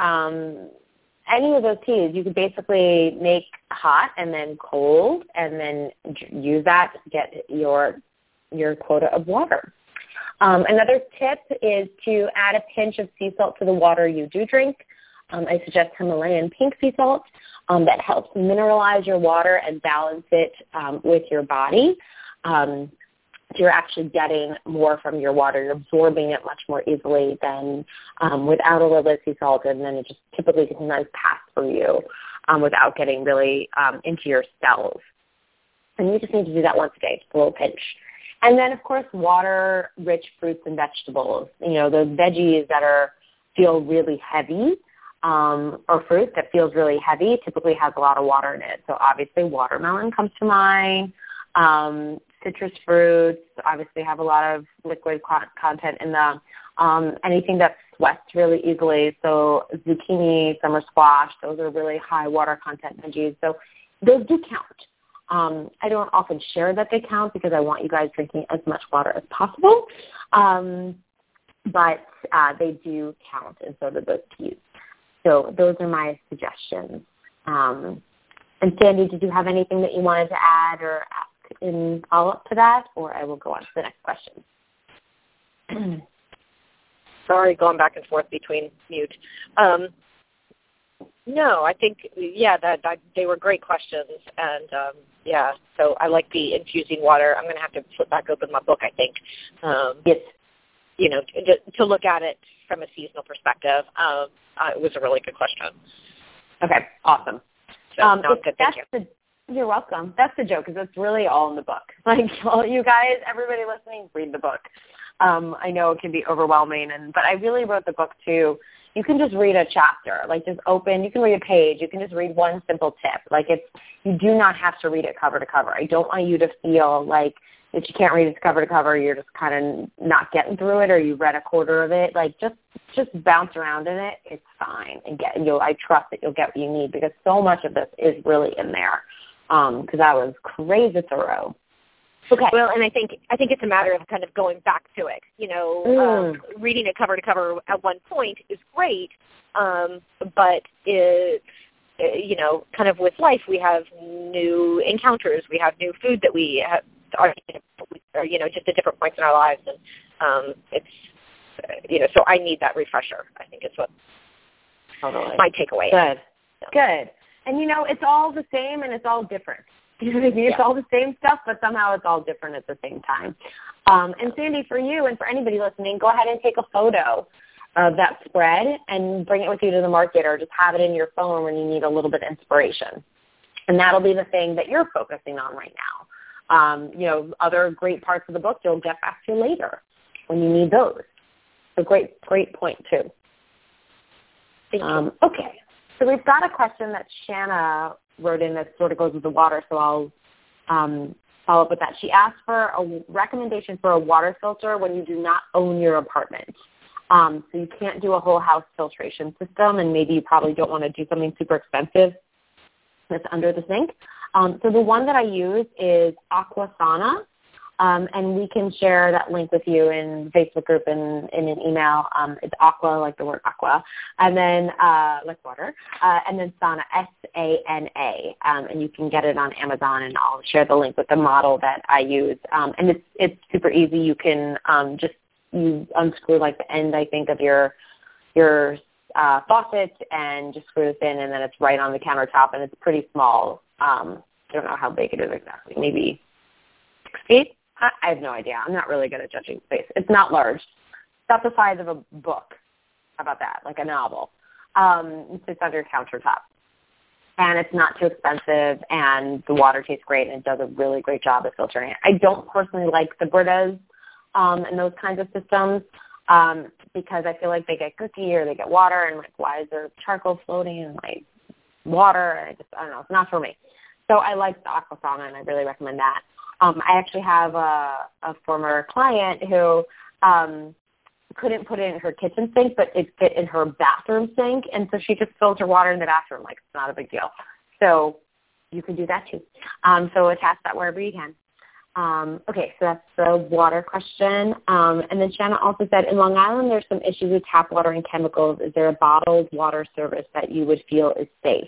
Any of those teas, you could basically make hot and then cold, and then use that to get your quota of water. Another tip is to add a pinch of sea salt to the water you do drink. I suggest Himalayan pink sea salt. That helps mineralize your water and balance it with your body. You're actually getting more from your water. You're absorbing it much more easily than without a little bit of sea salt, and then it just typically gets a nice pass through you without getting really into your cells. And you just need to do that once a day, just a little pinch. And then, of course, water-rich fruits and vegetables. Those veggies that feel really heavy, or fruit that feels really heavy typically has a lot of water in it. So obviously watermelon comes to mind. Citrus fruits obviously have a lot of liquid content in them. Anything that sweats really easily, so zucchini, summer squash, those are really high water content veggies. So those do count. I don't often share that they count because I want you guys drinking as much water as possible, but they do count, and so do those teas. So those are my suggestions. And Sandy, did you have anything that you wanted to add or ask in follow-up to that, or I will go on to the next question? Sorry, going back and forth between mute. No, I think, that they were great questions, and, so I like the infusing water. I'm going to have to flip back open my book, I think, to look at it from a seasonal perspective. It was a really good question. Okay, awesome. So, good, thank you. You're welcome. That's the joke, because it's really all in the book. Like, all you guys, everybody listening, read the book. I know it can be overwhelming, but I really wrote the book to you can just read a chapter, like just open, you can read a page, you can just read one simple tip. Like you do not have to read it cover to cover. I don't want you to feel like if you can't read it cover to cover, you're just kind of not getting through it, or you read a quarter of it. Like just bounce around in it. It's fine. And I trust that you'll get what you need, because so much of this is really in there. Because I was crazy thorough. Okay. Well, and I think it's a matter of kind of going back to it. Reading it cover to cover at one point is great, but kind of with life, we have new encounters, we have new food that we have, just at different points in our lives, and it's so I need that refresher. I think it's what my takeaway is. Good. And it's all the same and it's all different. You know what I mean? It's all the same stuff, but somehow it's all different at the same time. And Sandy, for you and for anybody listening, go ahead and take a photo of that spread and bring it with you to the market, or just have it in your phone when you need a little bit of inspiration. And that'll be the thing that you're focusing on right now. Other great parts of the book you'll get back to later when you need those. So great point, too. Thank you. Okay. So we've got a question that Shanna wrote in that sort of goes with the water, so I'll follow up with that. She asked for a recommendation for a water filter when you do not own your apartment. So you can't do a whole house filtration system, and maybe you probably don't want to do something super expensive that's under the sink. So the one that I use is Aquasana. And we can share that link with you in the Facebook group and in an email. It's aqua, like the word aqua, and then like water, and then Sana, S-A-N-A. And you can get it on Amazon, and I'll share the link with the model that I use. And it's super easy. You can you unscrew like the end, I think, of your faucet, and just screw this in, and then it's right on the countertop, and it's pretty small. I don't know how big it is exactly, maybe 6 feet? I have no idea. I'm not really good at judging space. It's not large. It's about the size of a book. How about that? Like a novel. It sits under your countertop. And it's not too expensive, and the water tastes great, and it does a really great job of filtering it. I don't personally like the Britas and those kinds of systems because I feel like they get gooky, or they get water, and like, why is there charcoal floating in my water? And I don't know. It's not for me. So I like the Aquasana, and I really recommend that. I actually have a former client who couldn't put it in her kitchen sink, but it fit in her bathroom sink, and so she just filled her water in the bathroom. Like, it's not a big deal. So you can do that too. So attach that wherever you can. Okay, so that's the water question. And then Shanna also said, in Long Island, there's some issues with tap water and chemicals. Is there a bottled water service that you would feel is safe?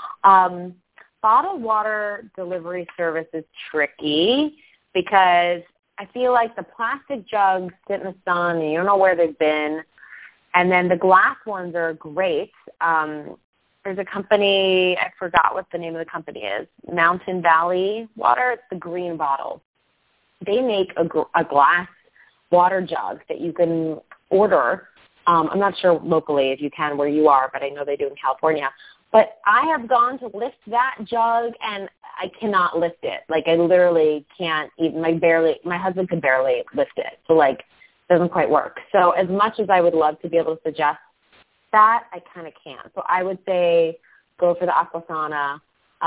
Bottled water delivery service is tricky because I feel like the plastic jugs sit in the sun and you don't know where they've been. And then the glass ones are great. There's a company, I forgot what the name of the company is, Mountain Valley Water. It's the green bottle. They make a glass water jug that you can order. I'm not sure locally if you can where you are, but I know they do in California. But I have gone to lift that jug, and I cannot lift it. Like, I literally can't even, my husband could barely lift it. So, like, it doesn't quite work. So as much as I would love to be able to suggest that, I kind of can't. So I would say go for the Aquasana,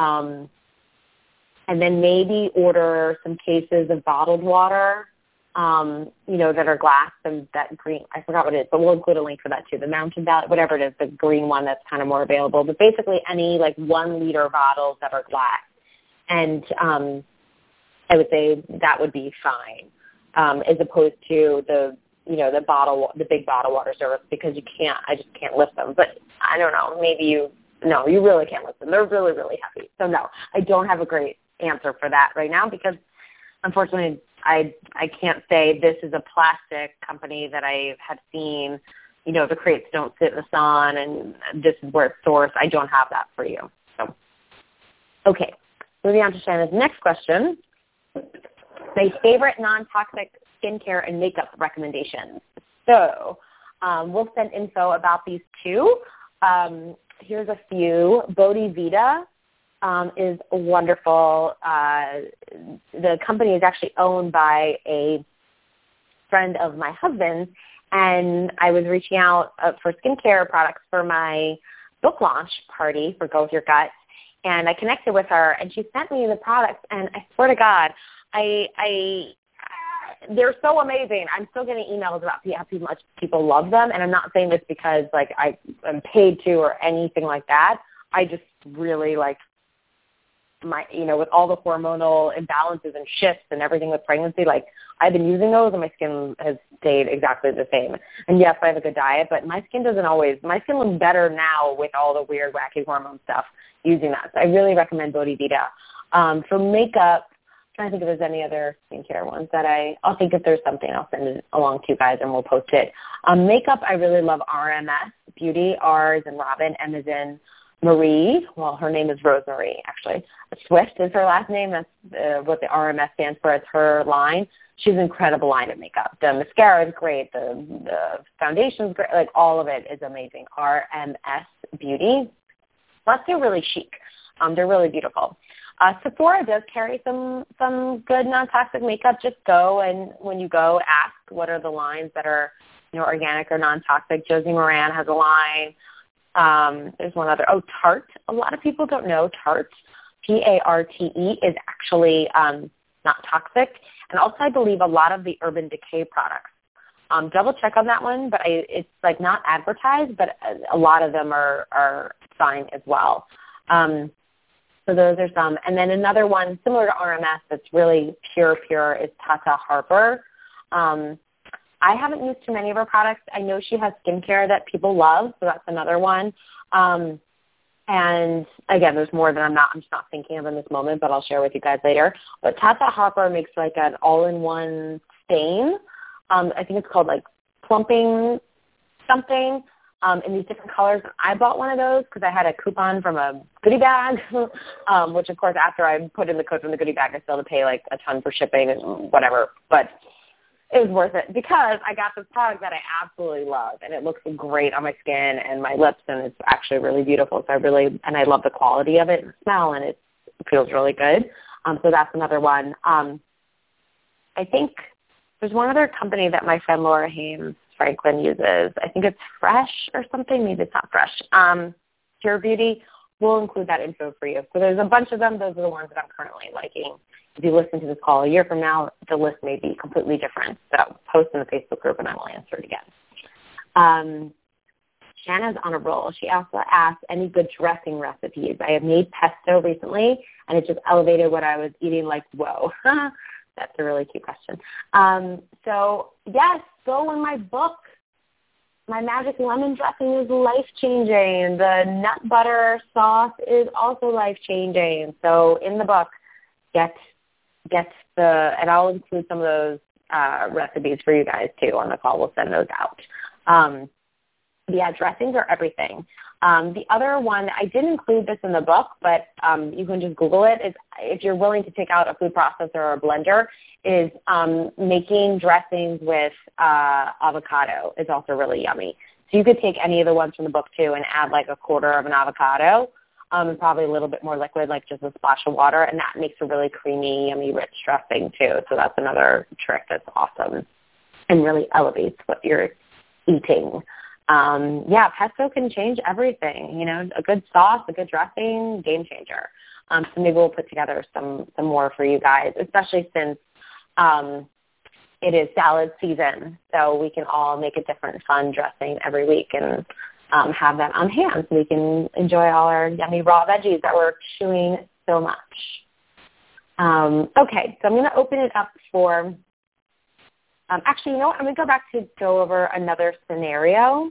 and then maybe order some cases of bottled water, that are glass, and that green, I forgot what it is, but we'll include a link for that too. The Mountain Valley, whatever it is, the green one that's kind of more available. But basically any like 1 liter bottles that are glass. And I would say that would be fine, as opposed to the big bottle water service, because I just can't lift them. But I don't know, maybe you really can't lift them. They're really, really heavy. So no, I don't have a great answer for that right now, because unfortunately I can't say this is a plastic company that I have seen, the crates don't sit in the sun and this is where it's sourced. I don't have that for you. So, okay, moving on to Shanna's next question. My favorite non-toxic skincare and makeup recommendations. So we'll send info about these two. Here's a few. Bodhivita is wonderful. The company is actually owned by a friend of my husband's, and I was reaching out for skincare products for my book launch party for Go With Your Gut, and I connected with her, and she sent me the products, and I swear to God, they're so amazing. I'm still getting emails about how much people love them, and I'm not saying this because, like, I'm paid to or anything like that. I just really, like, with all the hormonal imbalances and shifts and everything with pregnancy, like, I've been using those, and my skin has stayed exactly the same. And, yes, I have a good diet, but my skin looks better now with all the weird, wacky hormone stuff using that. So I really recommend Body Vita. For makeup, I'm trying to think if there's any other skincare ones that I'll think if there's something, I'll send it along to you guys and we'll post it. Makeup, I really love RMS Beauty. R is in Robin, M is in Marie. Well, her name is Rosemary, actually. Swift is her last name. That's what the RMS stands for. It's her line. She's an incredible line of makeup. The mascara is great. The foundation is great. Like, all of it is amazing. RMS Beauty. Plus, they're really chic. They're really beautiful. Sephora does carry some good non-toxic makeup. Just go, and when you go, ask what are the lines that are, organic or non-toxic. Josie Moran has a line. There's one other. Oh, Tarte. A lot of people don't know Tarte. P-A-R-T-E is actually not toxic. And also, I believe a lot of the Urban Decay products. Double check on that one, but it's like not advertised, but a lot of them are fine as well. So those are some. And then another one similar to RMS that's really pure is Tata Harper. I haven't used too many of her products. I know she has skincare that people love, so that's another one. And again, there's more that I'm just not thinking of in this moment, but I'll share with you guys later. But Tata Harper makes like an all-in-one stain. I think it's called like plumping something. In these different colors. I bought one of those because I had a coupon from a goodie bag, which, of course, after I put in the code from the goodie bag, I still had to pay like a ton for shipping and whatever. But it was worth it because I got this product that I absolutely love, and it looks great on my skin and my lips, and it's actually really beautiful. So I love the quality of it and smell, and it feels really good. So that's another one. I think there's one other company that my friend Laura Hames Franklin uses. I think it's Fresh or something. Maybe it's not Fresh. Pure Beauty. We'll include that info for you. So there's a bunch of them. Those are the ones that I'm currently liking. If you listen to this call a year from now, the list may be completely different. So post in the Facebook group and I will answer it again. Shanna's on a roll. She also asked any good dressing recipes. I have made pesto recently, and it just elevated what I was eating. Like, whoa. That's a really cute question. So, yes, go in my book. My magic lemon dressing is life-changing. The nut butter sauce is also life-changing. So in the book, get and I'll include some of those recipes for you guys, too, on the call. We'll send those out. Yeah, dressings are everything. The other one, I didn't include this in the book, but you can just Google it, is if you're willing to take out a food processor or a blender, is making dressings with avocado is also really yummy. So you could take any of the ones from the book, too, and add like a quarter of an avocado and probably a little bit more liquid, like just a splash of water, and that makes a really creamy, yummy, rich dressing, too. So that's another trick that's awesome and really elevates what you're eating. Pesto can change everything. A good sauce, a good dressing, game changer. So maybe we'll put together some more for you guys, especially since it is salad season. So we can all make a different fun dressing every week and have that on hand so we can enjoy all our yummy raw veggies that we're chewing so much. Okay, so I'm going to open it up for actually, you know what? I'm going to go back to go over another scenario,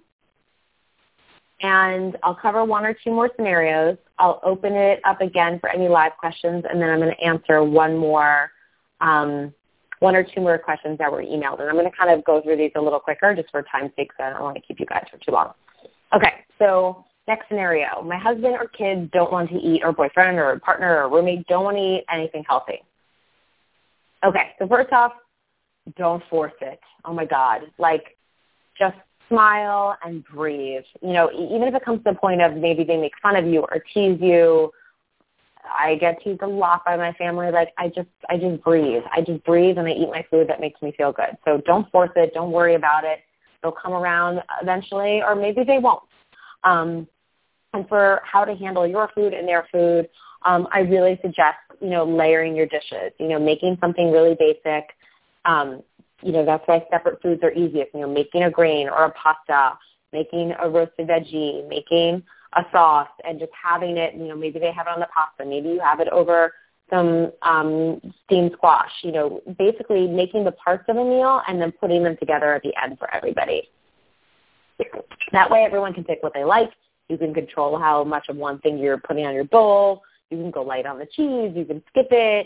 and I'll cover one or two more scenarios. I'll open it up again for any live questions, and then I'm going to answer one or two more questions that were emailed. And I'm going to kind of go through these a little quicker just for time's sake, so I don't want to keep you guys for too long. Okay, so next scenario. My husband or kids don't want to eat, or boyfriend or partner or roommate don't want to eat anything healthy. Okay, so first off, don't force it. Oh, my God. Like, just smile and breathe. Even if it comes to the point of maybe they make fun of you or tease you. I get teased a lot by my family. Like, I just breathe. I just breathe and I eat my food that makes me feel good. So don't force it. Don't worry about it. They'll come around eventually, or maybe they won't. And for how to handle your food and their food, I really suggest, layering your dishes, making something really basic. That's why separate foods are easiest, making a grain or a pasta, making a roasted veggie, making a sauce, and just having it, maybe they have it on the pasta, maybe you have it over some steamed squash, basically making the parts of a meal and then putting them together at the end for everybody. That way everyone can pick what they like. You can control how much of one thing you're putting on your bowl. You can go light on the cheese. You can skip it.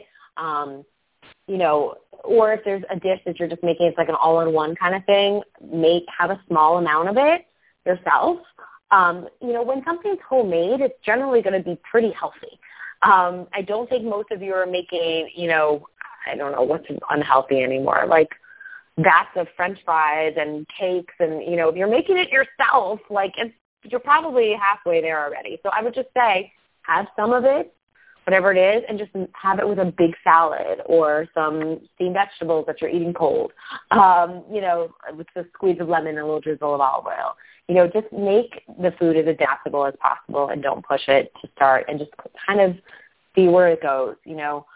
Or if there's a dish that you're just making, it's like an all-in-one kind of thing, have a small amount of it yourself. When something's homemade, it's generally going to be pretty healthy. I don't think most of you are making, I don't know what's unhealthy anymore, like vats of French fries and cakes. And, if you're making it yourself, you're probably halfway there already. So I would just say have some of it, whatever it is, and just have it with a big salad or some steamed vegetables that you're eating cold, with a squeeze of lemon and a little drizzle of olive oil. Just make the food as adaptable as possible and don't push it to start, and just kind of see where it goes. You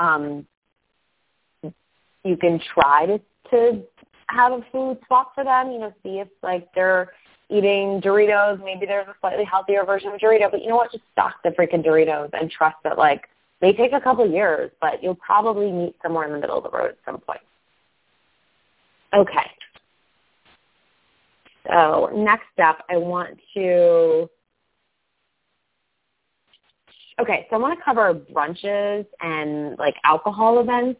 can try to have a food swap for them, see if they're eating Doritos, maybe there's a slightly healthier version of Dorito, but you know what, just stock the freaking Doritos and trust that they take a couple of years, but you'll probably meet somewhere in the middle of the road at some point. Okay. So next up, I want to cover brunches and alcohol events.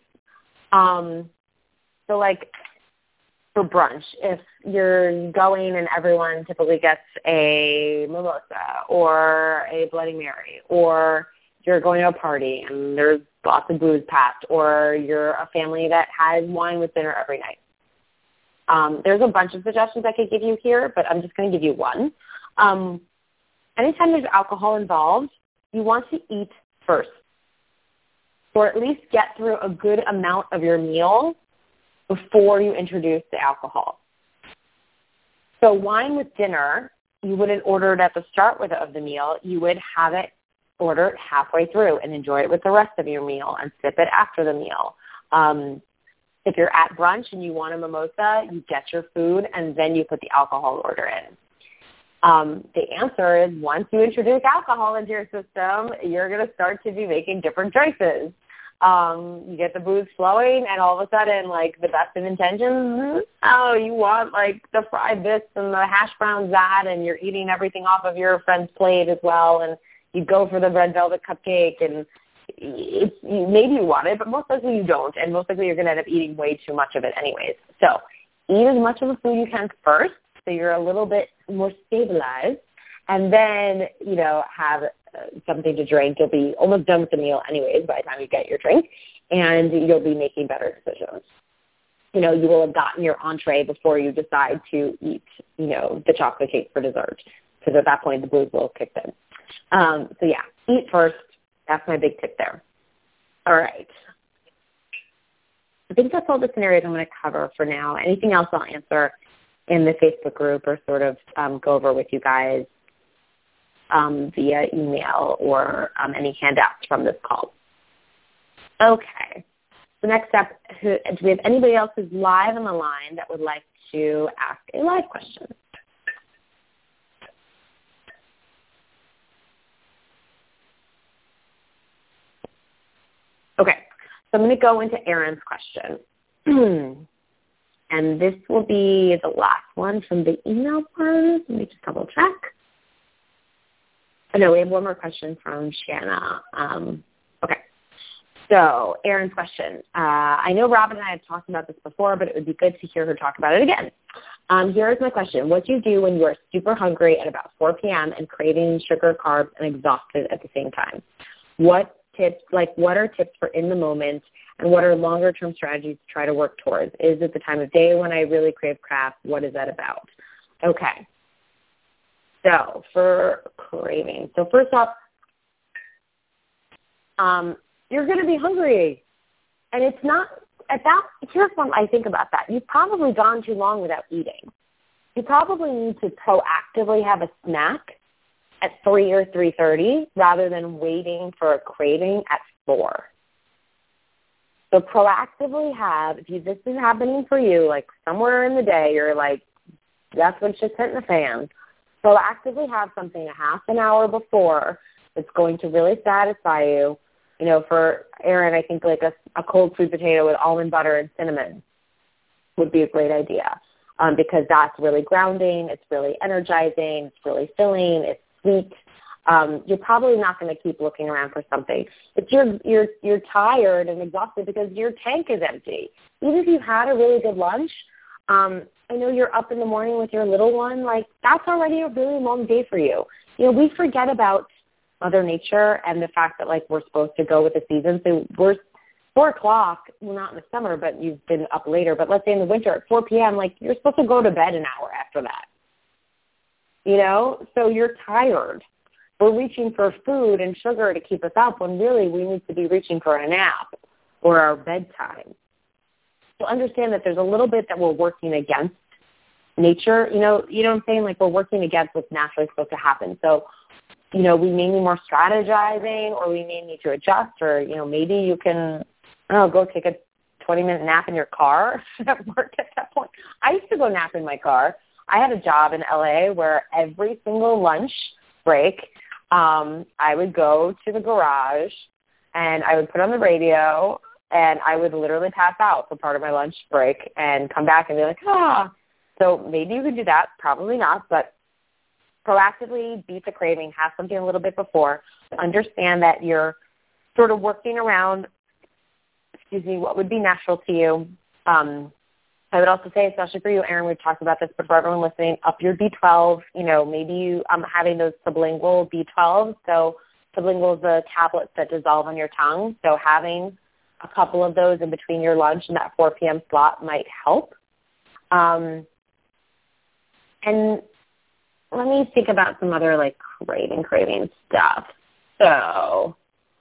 For brunch, if you're going and everyone typically gets a mimosa or a Bloody Mary, or you're going to a party and there's lots of booze passed, or you're a family that has wine with dinner every night. There's a bunch of suggestions I could give you here, but I'm just going to give you one. Anytime there's alcohol involved, you want to eat first, or at least get through a good amount of your meal before you introduce the alcohol. So wine with dinner, you wouldn't order it at the start of the meal. You would have it ordered halfway through and enjoy it with the rest of your meal and sip it after the meal. If you're at brunch and you want a mimosa, you get your food and then you put the alcohol order in. The answer is once you introduce alcohol into your system, you're going to start to be making different choices. You get the booze flowing, and all of a sudden, the best of intentions, you want, the fried this and the hash browns that, and you're eating everything off of your friend's plate as well, and you go for the red velvet cupcake, and maybe you want it, but most likely you don't, and most likely you're going to end up eating way too much of it anyways. So eat as much of the food you can first, so you're a little bit more stabilized, and then, have something to drink. You'll be almost done with the meal anyways by the time you get your drink, and you'll be making better decisions. You will have gotten your entree before you decide to eat, the chocolate cake for dessert, because at that point the booze will kick in. So yeah, eat first. That's my big tip there. All right. I think that's all the scenarios I'm going to cover for now. Anything else I'll answer in the Facebook group or sort of go over with you guys via email or any handouts from this call. Okay. So next up, do we have anybody else who's live on the line that would like to ask a live question? Okay. So I'm going to go into Erin's question. And this will be the last one from the email one. Let me just double check. Oh, no, we have one more question from Shanna. Okay. So Erin's question. I know Robin and I have talked about this before, but it would be good to hear her talk about it again. Here is my question. What do you do when you are super hungry at about 4 p.m. and craving sugar, carbs, and exhausted at the same time? What are tips for in the moment, and what are longer-term strategies to try to work towards? Is it the time of day when I really crave crap? What is that about? Okay. So for craving. So first off, you're going to be hungry. And it's not, here's what I think about that. You've probably gone too long without eating. you probably need to proactively have a snack at 3 or 3:30 rather than waiting for a craving at 4. So proactively have, if this is happening for you, like somewhere in the day, you're like, that's what's just hitting the fan. Proactively have something a half an hour before that's going to really satisfy you. You know, for Erin, I think like a cold sweet potato with almond butter and cinnamon would be a great idea because that's really grounding. It's really energizing. It's really filling. It's sweet. You're probably not going to keep looking around for something. But you're tired and exhausted because your tank is empty. Even if you had a really good lunch, I know you're up in the morning with your little one. Like, that's already a really long day for you. You know, we forget about Mother Nature and the fact that, like, we're supposed to go with the season. So we're 4 o'clock, well, not in the summer, but you've been up later. But let's say in the winter at 4 p.m., like, you're supposed to go to bed an hour after that. You know? So you're tired. We're reaching for food and sugar to keep us up when really we need to be reaching for a nap or our bedtime. So understand that there's a little bit that we're working against nature. You know what I'm saying? Like, we're working against what's naturally supposed to happen. So, you know, we may need more strategizing, or we may need to adjust, or, you know, maybe you can, I don't know, go take a 20-minute nap in your car at work at that point. I used to go nap in my car. I had a job in LA where every single lunch break, I would go to the garage and I would put on the radio and I would literally pass out for part of my lunch break and come back and be like, So maybe you could do that. Probably not, but proactively beat the craving. Have something a little bit before. Understand that you're sort of working around, what would be natural to you. I would also say, especially for you, Erin, we've talked about this, but for everyone listening, up your B12. You know, maybe you having those sublingual B12. So sublingual is the tablets that dissolve on your tongue. So having a couple of those in between your lunch and that 4 p.m. slot might help. And let me think about some other, like, craving stuff. So,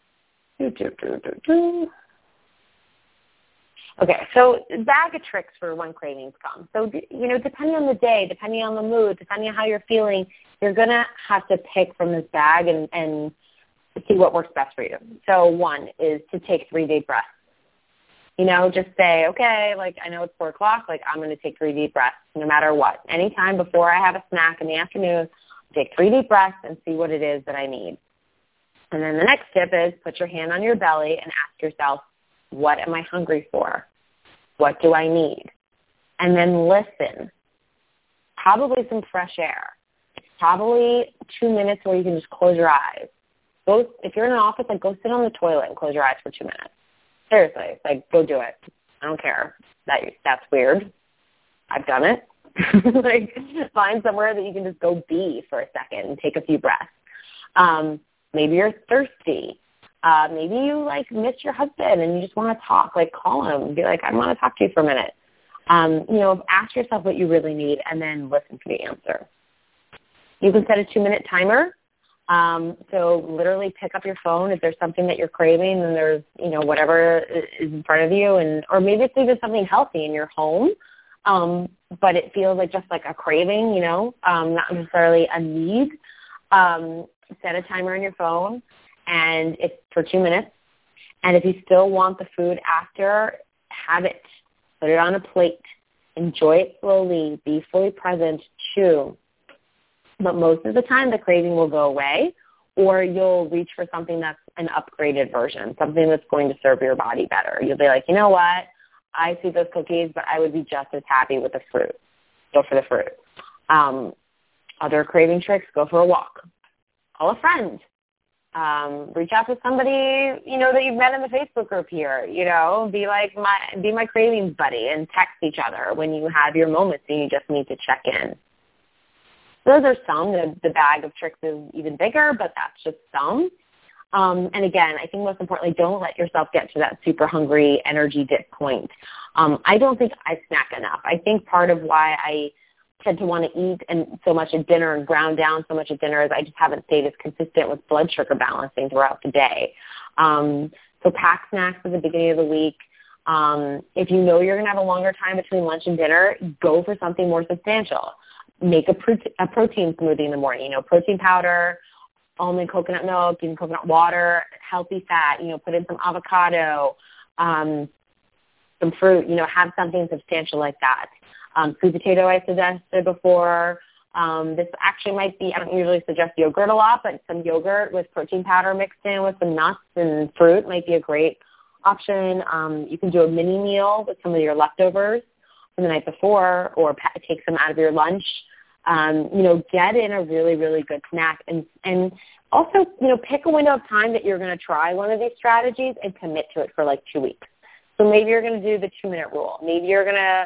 Okay, so bag of tricks for when cravings come. So, you know, depending on the day, depending on the mood, depending on how you're feeling, you're going to have to pick from this bag and see what works best for you. So one is to take 3 deep breaths. You know, just say, okay, like, I know it's 4 o'clock, like, I'm going to take 3 deep breaths no matter what. Anytime before I have a snack in the afternoon, take 3 deep breaths and see what it is that I need. And then the next tip is put your hand on your belly and ask yourself, what am I hungry for? What do I need? And then listen. Probably some fresh air. It's probably 2 minutes where you can just close your eyes. If you're in an office, like, go sit on the toilet and close your eyes for 2 minutes. Seriously, like, go do it. I don't care. That's weird. I've done it. Like, find somewhere that you can just go be for a second and take a few breaths. Maybe you're thirsty. Maybe you, like, miss your husband and you just want to talk. Like, call him and be like, I want to talk to you for a minute. You know, ask yourself what you really need and then listen for the answer. You can set a 2-minute timer. So literally pick up your phone if there's something that you're craving and there's, you know, whatever is in front of you, or maybe it's even something healthy in your home, but it feels like just like a craving, you know, not necessarily a need. Set a timer on your phone, and it's for 2 minutes. And if you still want the food after, have it. Put it on a plate. Enjoy it slowly. Be fully present. Chew. But most of the time, the craving will go away, or you'll reach for something that's an upgraded version, something that's going to serve your body better. You'll be like, you know what? I see those cookies, but I would be just as happy with the fruit. Go for the fruit. Other craving tricks, go for a walk. Call a friend. Reach out to somebody, you know, that you've met in the Facebook group here. You know, be my cravings buddy and text each other when you have your moments and you just need to check in. Those are some. The bag of tricks is even bigger, but that's just some. And again, I think most importantly, don't let yourself get to that super hungry energy dip point. I don't think I snack enough. I think part of why I tend to want to eat and so much at dinner and ground down so much at dinner is I just haven't stayed as consistent with blood sugar balancing throughout the day. So pack snacks at the beginning of the week. If you know you're going to have a longer time between lunch and dinner, go for something more substantial. make a protein smoothie in the morning, protein powder, almond coconut milk, and coconut water, healthy fat, put in some avocado, some fruit, have something substantial like that. Sweet potato I suggested before. This actually might be, I don't usually suggest yogurt a lot, but some yogurt with protein powder mixed in with some nuts and fruit might be a great option. You can do a mini meal with some of your leftovers from the night before, or take some out of your lunch. Get in a really, really good snack. And also, pick a window of time that you're going to try one of these strategies and commit to it for like 2 weeks. So maybe you're going to do the 2-minute rule. Maybe you're going to,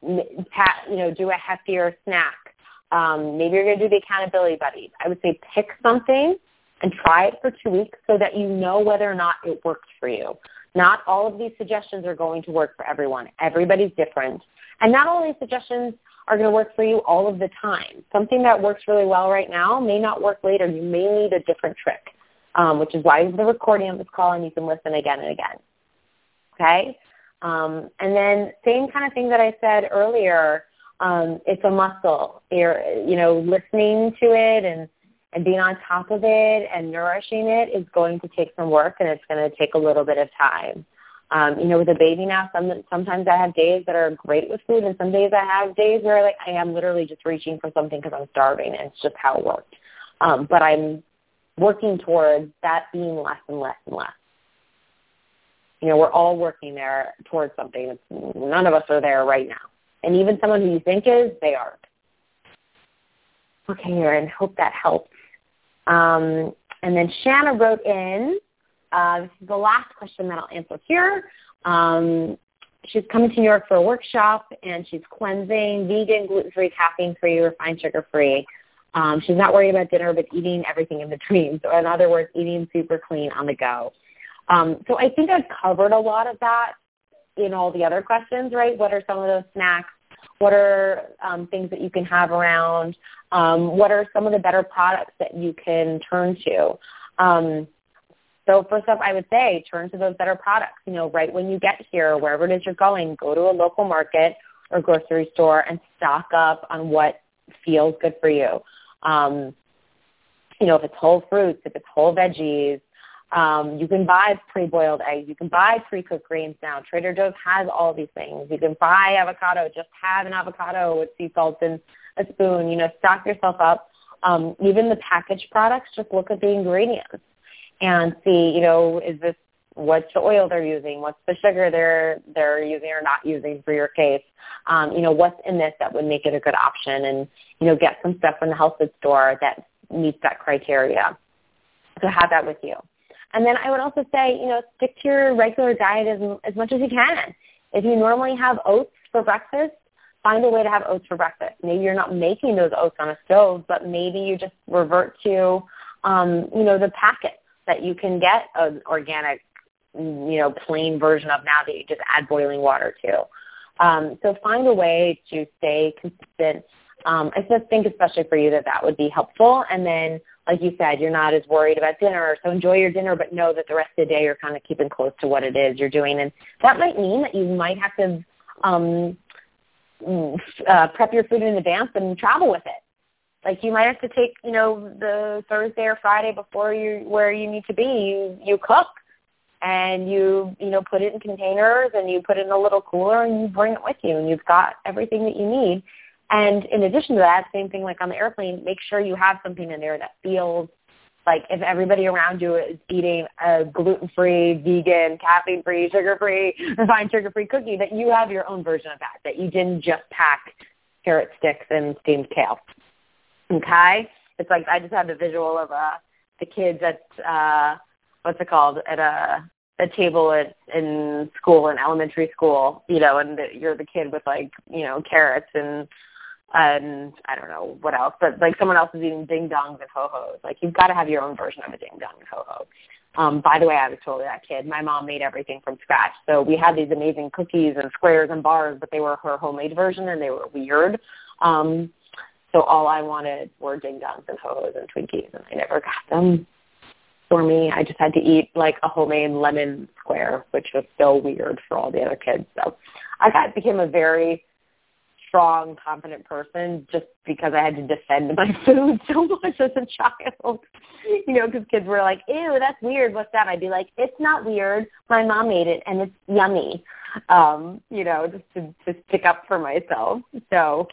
do a heftier snack. Maybe you're going to do the accountability buddies. I would say pick something and try it for 2 weeks so that you know whether or not it works for you. Not all of these suggestions are going to work for everyone. Everybody's different. And not all these suggestions are going to work for you all of the time. Something that works really well right now may not work later. You may need a different trick, which is why the recording of this call and you can listen again and again. Okay? And then same kind of thing that I said earlier, it's a muscle. You're, listening to it and being on top of it and nourishing it is going to take some work, and it's going to take a little bit of time. With a baby now, sometimes I have days that are great with food, and some days I have days where I am literally just reaching for something because I'm starving, and it's just how it worked. But I'm working towards that being less and less and less. We're all working there towards something. None of us are there right now. And even someone who you think is, they aren't. Okay, Erin, hope that helps. And then Shanna wrote in, this is the last question that I'll answer here. She's coming to New York for a workshop, and she's cleansing, vegan, gluten-free, caffeine-free, refined sugar-free. She's not worried about dinner, but eating everything in between. So in other words, eating super clean on the go. So I think I've covered a lot of that in all the other questions, right? What are some of those snacks? What are things that you can have around? What are some of the better products that you can turn to? So first up, I would say turn to those better products. Right when you get here, wherever it is you're going, go to a local market or grocery store and stock up on what feels good for you. If it's whole fruits, if it's whole veggies, you can buy pre-boiled eggs. You can buy pre-cooked greens now. Trader Joe's has all these things. You can buy avocado. Just have an avocado with sea salt and a spoon. Stock yourself up. Even the packaged products, just look at the ingredients and see, is this, what's the oil they're using? What's the sugar they're using or not using for your case? What's in this that would make it a good option? And, get some stuff from the health food store that meets that criteria. So have that with you. And then I would also say, stick to your regular diet as much as you can. If you normally have oats for breakfast, find a way to have oats for breakfast. Maybe you're not making those oats on a stove, but maybe you just revert to, the packets that you can get an organic, plain version of now that you just add boiling water to. So find a way to stay consistent. I just think especially for you that would be helpful. And then, like you said, you're not as worried about dinner. So enjoy your dinner, but know that the rest of the day you're kind of keeping close to what it is you're doing. And that might mean that you might have to prep your food in advance and travel with it. Like you might have to take, the Thursday or Friday before where you need to be, you cook and you put it in containers and you put it in a little cooler and you bring it with you and you've got everything that you need. And in addition to that, same thing like on the airplane, make sure you have something in there that feels like if everybody around you is eating a gluten-free, vegan, caffeine-free, sugar-free, refined sugar-free cookie, that you have your own version of that you didn't just pack carrot sticks and steamed kale. Okay? It's like I just had the visual of the kids at, at a table in school, in elementary school, and you're the kid with carrots and I don't know what else, but someone else is eating ding-dongs and ho-hos. You've got to have your own version of a ding-dong and ho-ho. By the way, I was totally that kid. My mom made everything from scratch. So we had these amazing cookies and squares and bars, but they were her homemade version and they were weird. So all I wanted were ding-dongs and ho-hos and Twinkies, and I never got them for me. I just had to eat a homemade lemon square, which was so weird for all the other kids. So I became a very strong, confident person just because I had to defend my food so much as a child. Because kids were like, ew, that's weird. What's that? I'd be like, it's not weird. My mom made it, and it's yummy, just to stick up for myself. So,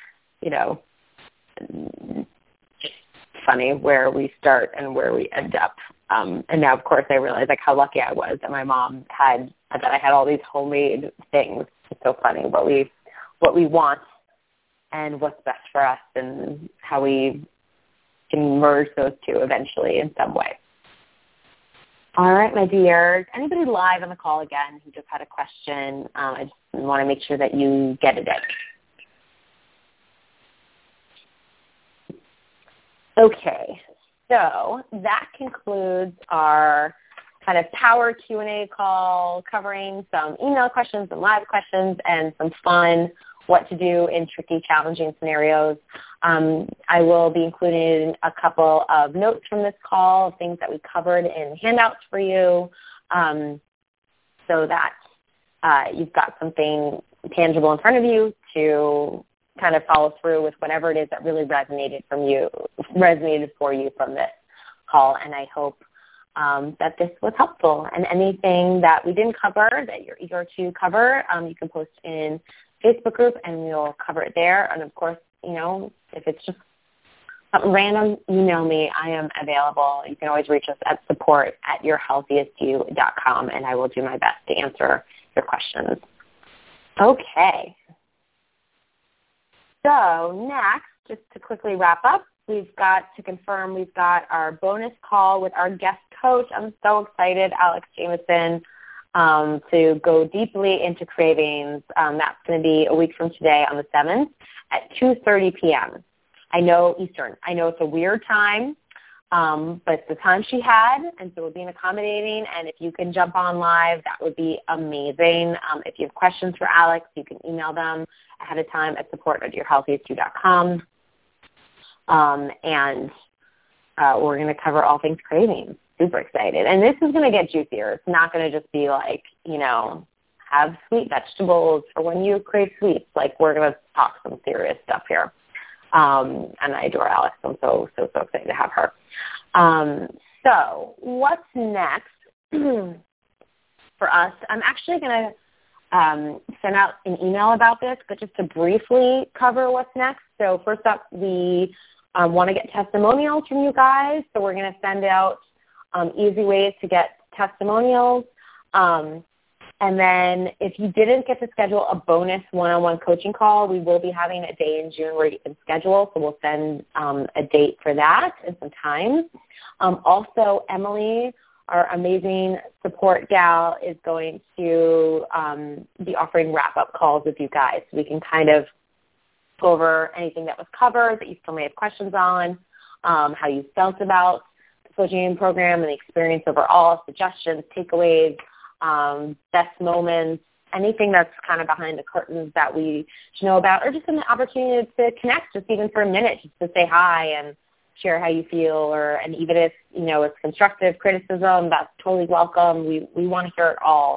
funny where we start and where we end up. And now, of course, I realize how lucky I was that my mom that I had all these homemade things. It's so funny what we want and what's best for us and how we can merge those two eventually in some way. All right, my dears. Anybody live on the call again who just had a question? I just want to make sure that you get it in. Okay, so that concludes our kind of power Q&A call covering some email questions and live questions and some fun what to do in tricky, challenging scenarios. I will be including a couple of notes from this call, things that we covered in handouts for you, so that you've got something tangible in front of you to kind of follow through with whatever it is that really resonated for you from this call. And I hope that this was helpful. And anything that we didn't cover that you're eager to cover, you can post in Facebook group and we'll cover it there. And of course, if it's just something random, email me. I am available. You can always reach us at support@yourhealthiestyou.com, and I will do my best to answer your questions. Okay. So next, just to quickly wrap up, we've got our bonus call with our guest coach. I'm so excited, Alex Jamieson, to go deeply into cravings. That's going to be a week from today on the 7th at 2:30 p.m. I know Eastern. I know it's a weird time, but it's the time she had, and so we're being accommodating. And if you can jump on live, that would be amazing. If you have questions for Alex, you can email them ahead of time at support@yourhealthiestyou.com. And we're going to cover all things cravings. Super excited. And this is going to get juicier. It's not going to just be have sweet vegetables for when you crave sweets. We're going to talk some serious stuff here. And I adore Alex. I'm so excited to have her. So what's next for us? I'm actually going to send out an email about this, but just to briefly cover what's next. So first up, we want to get testimonials from you guys. So we're going to send out easy ways to get testimonials. And then if you didn't get to schedule a bonus one-on-one coaching call, we will be having a day in June where you can schedule. So we'll send a date for that and some time. Also, Emily, our amazing support gal, is going to be offering wrap-up calls with you guys. So we can kind of go over anything that was covered that you still may have questions on, how you felt about the coaching program and the experience overall, suggestions, takeaways, best moments, anything that's kind of behind the curtains that we should know about, or just an opportunity to connect just even for a minute, just to say hi and share how you feel, and even if, it's constructive criticism, that's totally welcome. We want to hear it all.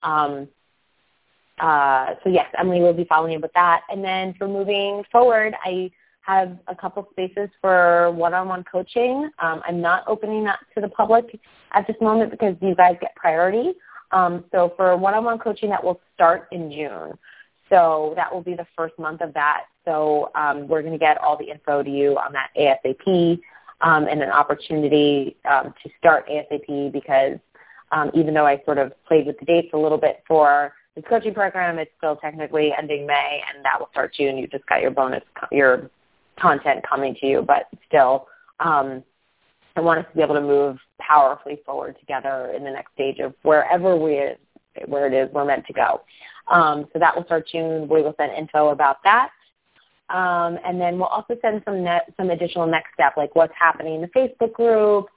So yes, Emily will be following up with that. And then for moving forward, I have a couple spaces for one-on-one coaching. I'm not opening that to the public at this moment because you guys get priority. So for one-on-one coaching, that will start in June. So that will be the first month of that. So we're going to get all the info to you on that ASAP, and an opportunity to start ASAP because even though I sort of played with the dates a little bit for this coaching program, it's still technically ending May, and that will start June. You just got your content coming to you, but still I want us to be able to move powerfully forward together in the next stage of where it is we're meant to go. So that will start June. We will send info about that. And then we'll also send some additional next step, like what's happening in the Facebook group,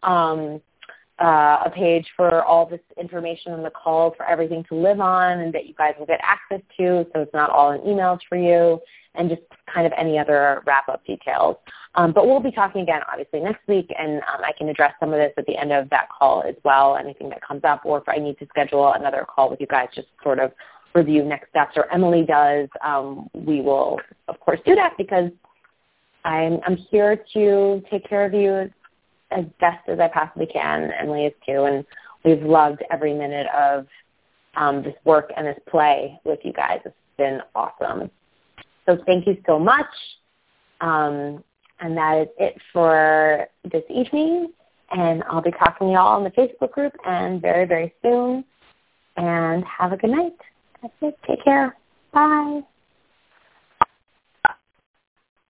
a page for all this information on the call for everything to live on and that you guys will get access to, so it's not all in emails for you, and just kind of any other wrap-up details. But we'll be talking again, obviously, next week, and I can address some of this at the end of that call as well, anything that comes up, or if I need to schedule another call with you guys, just sort of review next steps, or Emily does, we will, of course, do that because I'm here to take care of you as best as I possibly can. Emily is too, and we've loved every minute of this work and this play with you guys. It's been awesome. So thank you so much. And that is it for this evening. And I'll be talking to y'all in the Facebook group and very, very soon. And have a good night. That's it. Take care. Bye.